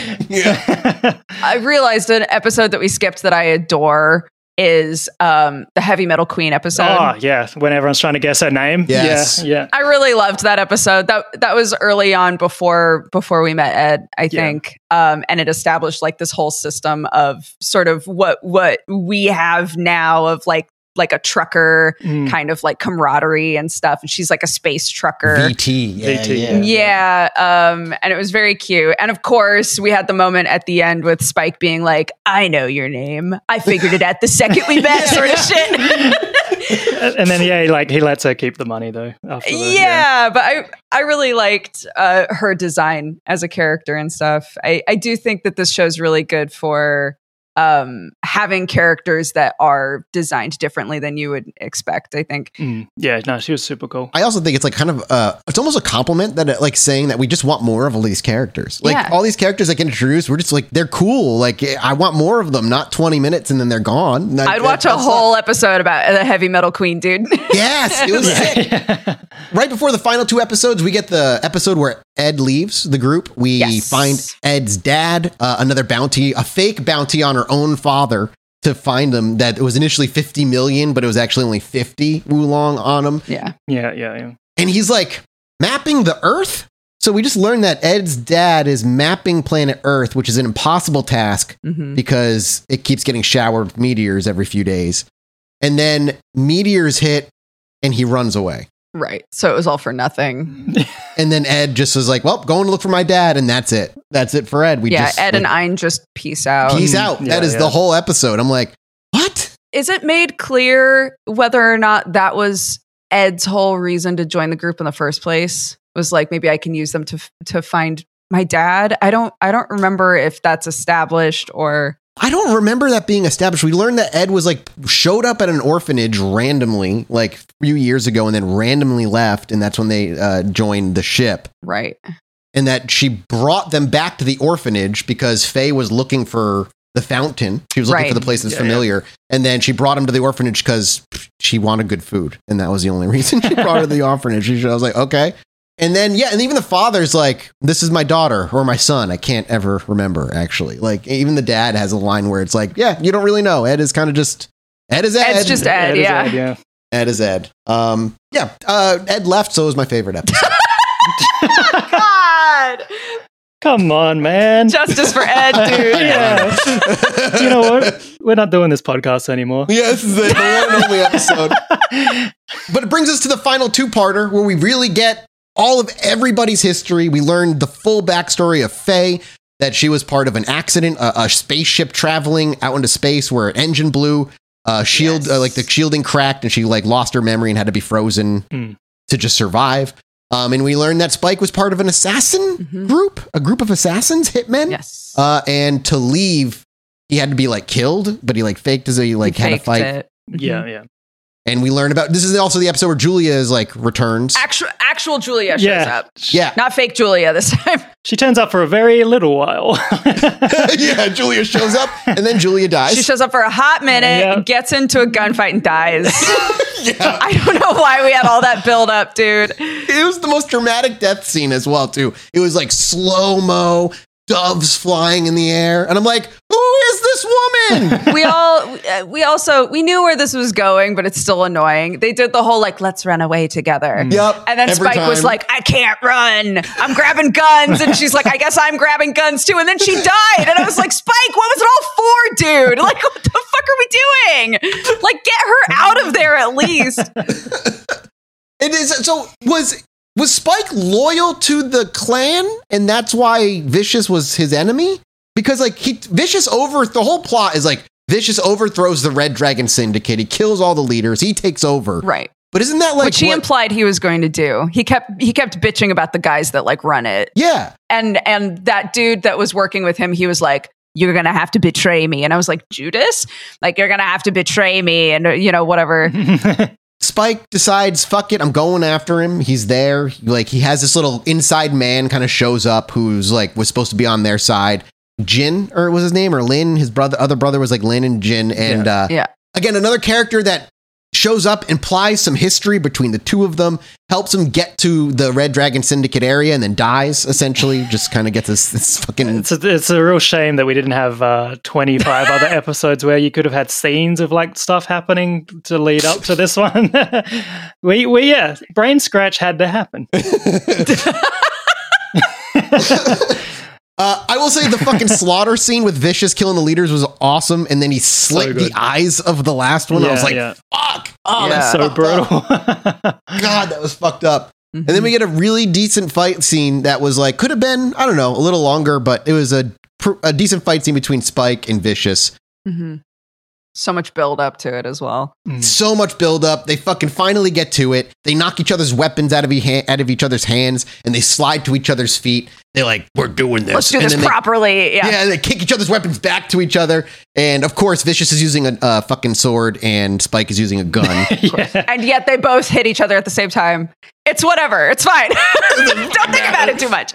Yeah. I realized an episode that we skipped that I adore is the Heavy Metal Queen episode. Oh, yeah. When everyone's trying to guess her name. Yes. Yeah. I really loved that episode. That was early on before we met Ed, I think. And it established like this whole system of sort of what we have now of like a trucker kind of like camaraderie and stuff. And she's like a space trucker. VT. Yeah. And it was very cute. And of course, we had the moment at the end with Spike being like, I know your name. I figured it out the second we met, sort of shit. And then, he lets her keep the money, though. After But I really liked her design as a character and stuff. I do think that this show's really good for having characters that are designed differently than you would expect, I think. Yeah, no, she was super cool. I also think it's like kind of it's almost a compliment that like saying that we just want more of all these characters. Like all these characters that get introduced, we're just like, they're cool. Like I want more of them, not 20 minutes and then they're gone. I'd watch a whole episode about the Heavy Metal Queen, dude. Yes, it was sick. Right before the final 2 episodes, we get the episode where Ed leaves the group. We find Ed's dad, another bounty, a fake bounty on her own father to find him that it was initially 50 million, but it was actually only 50 Wulong on him. Yeah. And he's like mapping the Earth. So we just learned that Ed's dad is mapping planet Earth, which is an impossible task because it keeps getting showered with meteors every few days. And then meteors hit and he runs away. Right. So it was all for nothing. And then Ed just was like, well, going to look for my dad. And that's it. That's it for Ed. Ed and Ein just peace out. Peace out. That is the whole episode. I'm like, what? Is it made clear whether or not that was Ed's whole reason to join the group in the first place? Was like, maybe I can use them to find my dad. I don't remember if that's established or... I don't remember that being established. We learned that Ed was like showed up at an orphanage randomly like a few years ago and then randomly left. And that's when they joined the ship. Right. And that she brought them back to the orphanage because Faye was looking for the fountain. She was looking for the place that's familiar. Yeah. And then she brought him to the orphanage because she wanted good food. And that was the only reason she brought her to the orphanage. I was like, okay. And then, and even the father's like, this is my daughter or my son. I can't ever remember, actued. Like, even the dad has a line where it's like, you don't really know. Ed is kind of just, Ed is Ed. It's just Ed, yeah. Ed is Ed. Ed left, so it was my favorite episode. God! Come on, man. Justice for Ed, dude. Yeah. You know what? We're not doing this podcast anymore. Yeah, this is the one and only episode. But it brings us to the final 2-parter where we really get all of everybody's history. We learned the full backstory of Faye, that she was part of an accident, a spaceship traveling out into space where an engine blew, like the shielding cracked and she like lost her memory and had to be frozen to just survive. And we learned that Spike was part of an assassin group, a group of assassins, hitmen. Yes. And to leave, he had to be like killed, but he like faked as he like had a fight. It. Yeah. And we learned about, this is also the episode where Julia is like returns. Actual Julia shows up. Yeah. Not fake Julia this time. She turns up for a very little while. Yeah, Julia shows up and then Julia dies. She shows up for a hot minute, gets into a gunfight and dies. I don't know why we had all that build up, dude. It was the most dramatic death scene as well, too. It was like slow-mo, doves flying in the air. And I'm like, who is this woman? we knew where this was going, but it's still annoying. They did the whole like, let's run away together. Yep. And then Spike was like, I can't run. I'm grabbing guns. And she's like, I guess I'm grabbing guns too. And then she died. And I was like, Spike, what was it all for, dude? Like, what the fuck are we doing? Like, get her out of there at least. It is. So was Spike loyal to the clan, and that's why Vicious was his enemy? Because like the whole plot is like Vicious overthrows the Red Dragon Syndicate. He kills all the leaders. He takes over. Right. But isn't that like which he implied he was going to do? He kept bitching about the guys that like run it. Yeah. And that dude that was working with him, he was like, you're going to have to betray me. And I was like, Judas? Like, you're going to have to betray me and, whatever. Spike decides, fuck it, I'm going after him. He's there. Like, he has this little inside man kind of shows up who's like, was supposed to be on their side. Jin, or was his name, or Lin. His other brother was like Lin and Jin. And again, another character that shows up, implies some history between the two of them, helps him get to the Red Dragon Syndicate area, and then dies, essentially. Just kind of gets this fucking... It's a real shame that we didn't have 25 other episodes where you could have had scenes of like stuff happening to lead up to this one. we brain scratch had to happen. I will say the fucking slaughter scene with Vicious killing the leaders was awesome, and then he slit the eyes of the last one. I was like, fuck! Oh, that's so brutal. God, that was fucked up. Mm-hmm. And then we get a really decent fight scene that was like, could have been, I don't know, a little longer, but it was a decent fight scene between Spike and Vicious. Mm-hmm. So much build up to it as well. So much build up. They fucking finally get to it. They knock each other's weapons out of each other's hands, and they slide to each other's feet. They're like, we're doing this. Let's do this properly. Yeah, they kick each other's weapons back to each other. And of course, Vicious is using a fucking sword, and Spike is using a gun. And yet they both hit each other at the same time. It's whatever. It's fine. Don't think about it too much.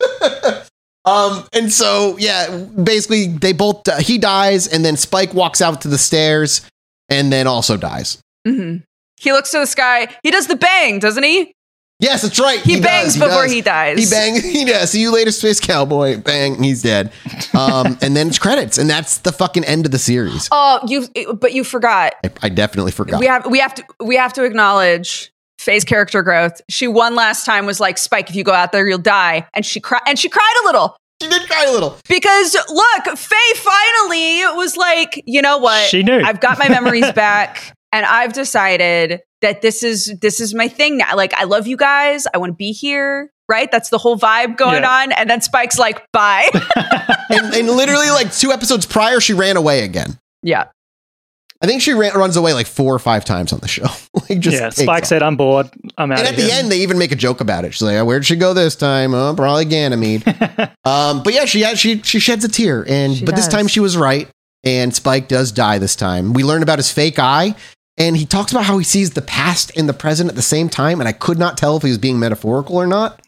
And so, basically they both, he dies, and then Spike walks out to the stairs and then also dies. Mm-hmm. He looks to the sky. He does the bang, doesn't he? Yes, that's right. He bangs before he dies. He bangs. See you later, Space Cowboy. Bang. He's dead. And then it's credits, and that's the fucking end of the series. Oh, but you forgot. I definitely forgot. We have to acknowledge Faye's character growth. She one last time was like, Spike, if you go out there, you'll die. And she cried a little. She did cry a little. Because look, Faye finally was like, you know what? She knew. I've got my memories back, and I've decided that this is my thing now. Like, I love you guys. I want to be here. Right? That's the whole vibe going on. And then Spike's like, bye. and literally like 2 episodes prior, she ran away again. Yeah. I think she runs away like 4 or 5 times on the show. Spike said, I'm bored. I'm out. And at the end, they even make a joke about it. She's like, where'd she go this time? Oh, probably Ganymede. But yeah, she sheds a tear. But this time she was right. And Spike does die this time. We learn about his fake eye. And he talks about how he sees the past and the present at the same time. And I could not tell if he was being metaphorical or not.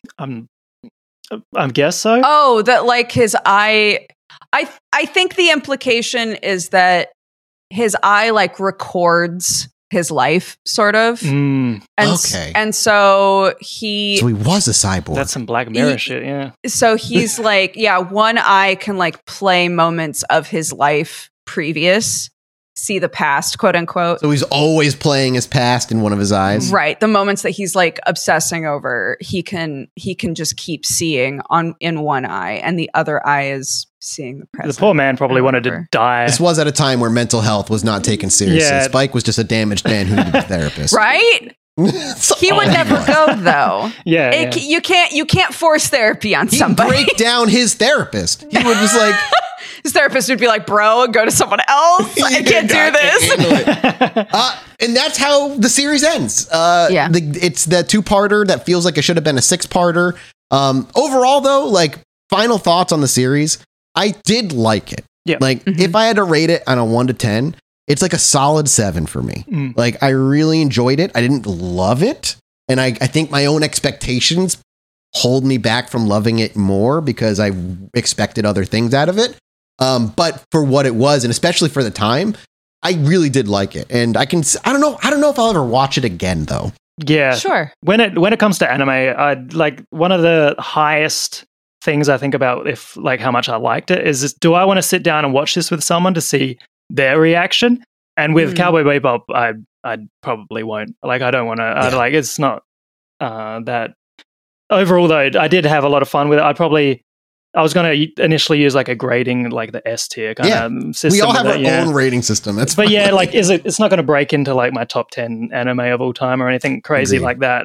I guess so. Oh, that like his eye. I think the implication is that his eye like records his life, sort of. Okay. And so he was a cyborg. That's some Black Mirror shit, yeah. So he's like, one eye can like play moments of his life previous, see the past, quote unquote. So he's always playing his past in one of his eyes. Right. The moments that he's like obsessing over, he can just keep seeing in one eye, and the other eye is seeing the present. The poor man probably wanted to die. This was at a time where mental health was not taken seriously. Yeah. Spike was just a damaged man who needed a therapist. Right? He would never go though. You can't force therapy on somebody. He'd break down his therapist. He would just like his therapist would be like, bro, go to someone else. I can't do this. And that's how the series ends. It's the 2-parter that feels like it should have been a 6-parter. Overall though, like final thoughts on the series, I did like it. Yeah. Like if I had to rate it on a 1 to 10, it's like a solid 7 for me. Like I really enjoyed it. I didn't love it. And I think my own expectations hold me back from loving it more because I expected other things out of it. But for what it was, and especially for the time, I really did like it. And I don't know if I'll ever watch it again though. Yeah. Sure. When it comes to anime, I'd like one of the highest things I think about if like how much I liked it is do I want to sit down and watch this with someone to see their reaction? And with Cowboy Bebop, I probably won't. Like I don't want to. Like it's not that. Overall, though, I did have a lot of fun with it. I was going to initially use like a grading, like the S tier kind of system. We all have our own rating system. But like, it's not going to break into like my top 10 anime of all time or anything crazy like that.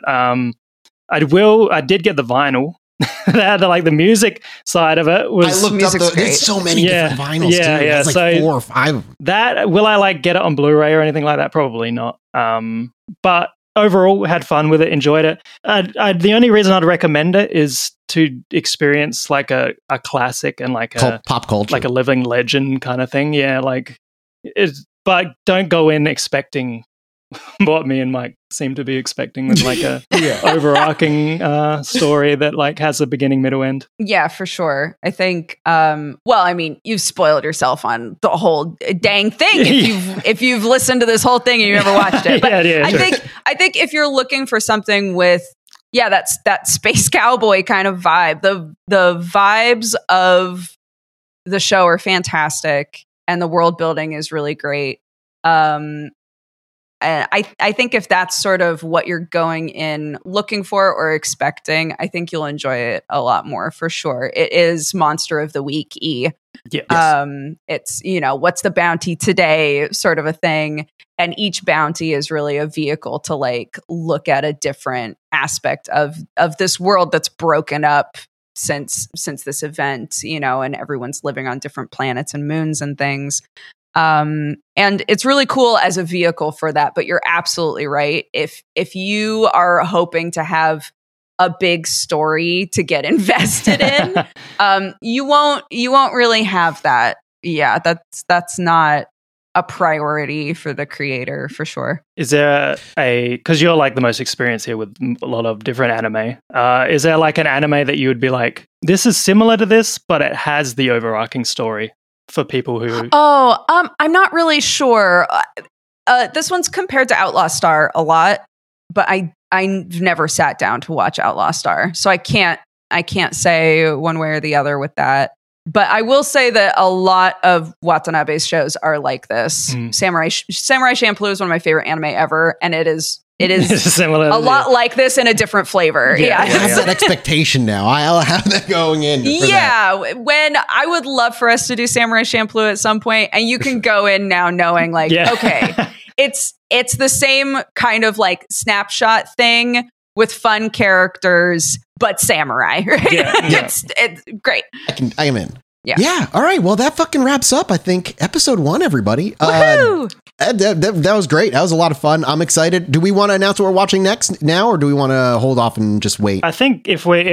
I did get the vinyl. Like the music side of it was. I looked up there's so many different vinyls. Yeah, too. yeah. Like so 4 or 5 of them. That will I like get it on Blu-ray or anything like that? Probably not. But overall, had fun with it, enjoyed it. The only reason I'd recommend it is to experience like a classic and like a pop culture, like a living legend kind of thing. Yeah, like but don't go in expecting what me and Mike seem to be expecting with like a overarching story that like has a beginning, middle, end. Yeah, for sure. I think well, I mean, you've spoiled yourself on the whole dang thing if you've listened to this whole thing and you never watched it. But I think if you're looking for something with that's that space cowboy kind of vibe. The vibes of the show are fantastic and the world building is really great. I think if that's sort of what you're going in looking for or expecting, I think you'll enjoy it a lot more for sure. It is Monster of the Week-y. Yes. It's, what's the bounty today sort of a thing. And each bounty is really a vehicle to like look at a different aspect of this world that's broken up since this event, and everyone's living on different planets and moons and things. And it's really cool as a vehicle for that, but you're absolutely right. If you are hoping to have a big story to get invested in, you won't really have that. Yeah, that's not a priority for the creator for sure. Is there because you're like the most experienced here with a lot of different anime, is there like an anime that you would be like, this is similar to this, but it has the overarching story? For people who... I'm not really sure. This one's compared to Outlaw Star a lot, but I've never sat down to watch Outlaw Star, so I can't say one way or the other with that. But I will say that a lot of Watanabe's shows are like this. Samurai Champloo is one of my favorite anime ever, and it is similar, a lot like this in a different flavor. I have that expectation now. I'll have that going in. When I would love for us to do Samurai Champloo at some point, and you can go in now knowing like, okay, it's the same kind of like snapshot thing with fun characters, but samurai, right? It's great. I am in. Yeah. All right. Well, that fucking wraps up, I think, episode 1, everybody. Woohoo! That was great. That was a lot of fun. I'm excited. Do we want to announce what we're watching next now, or do we want to hold off and just wait? I think if we're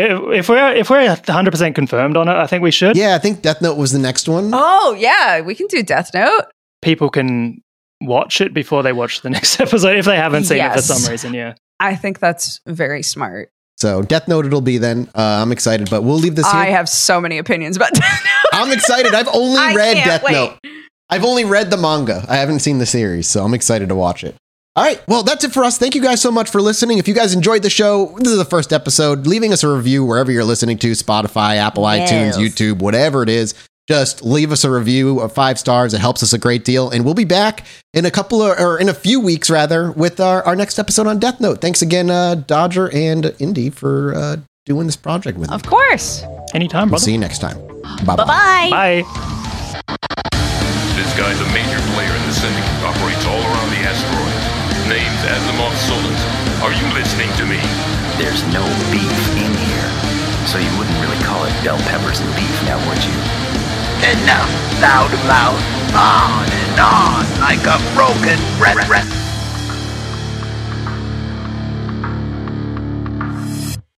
100% confirmed on it, I think we should. Yeah, I think Death Note was the next one. Oh, yeah. We can do Death Note. People can watch it before they watch the next episode if they haven't seen it for some reason, yeah. I think that's very smart. So Death Note it'll be then. I'm excited, but we'll leave this here. I have so many opinions about Death Note. I'm excited. I've only read Death Note. I've only read the manga. I haven't seen the series, so I'm excited to watch it. All right. Well, that's it for us. Thank you guys so much for listening. If you guys enjoyed the show, this is the first episode. Leaving us a review wherever you're listening to, Spotify, Apple, iTunes, YouTube, whatever it is. Just leave us a review of 5 stars. It helps us a great deal. And we'll be back in a few weeks rather with our next episode on Death Note. Thanks again, Dodger and Indy, for doing this project with me. Of course. Anytime, brother. We'll see you next time. Bye-bye. Bye. This guy's a major player in the syndicate, operates all around the asteroid. Name's Asimov Solent. Are you listening to me? There's no beef in here. So you wouldn't really call it bell peppers and beef now, would you? Enough, loud mouth, on and on like a broken breath.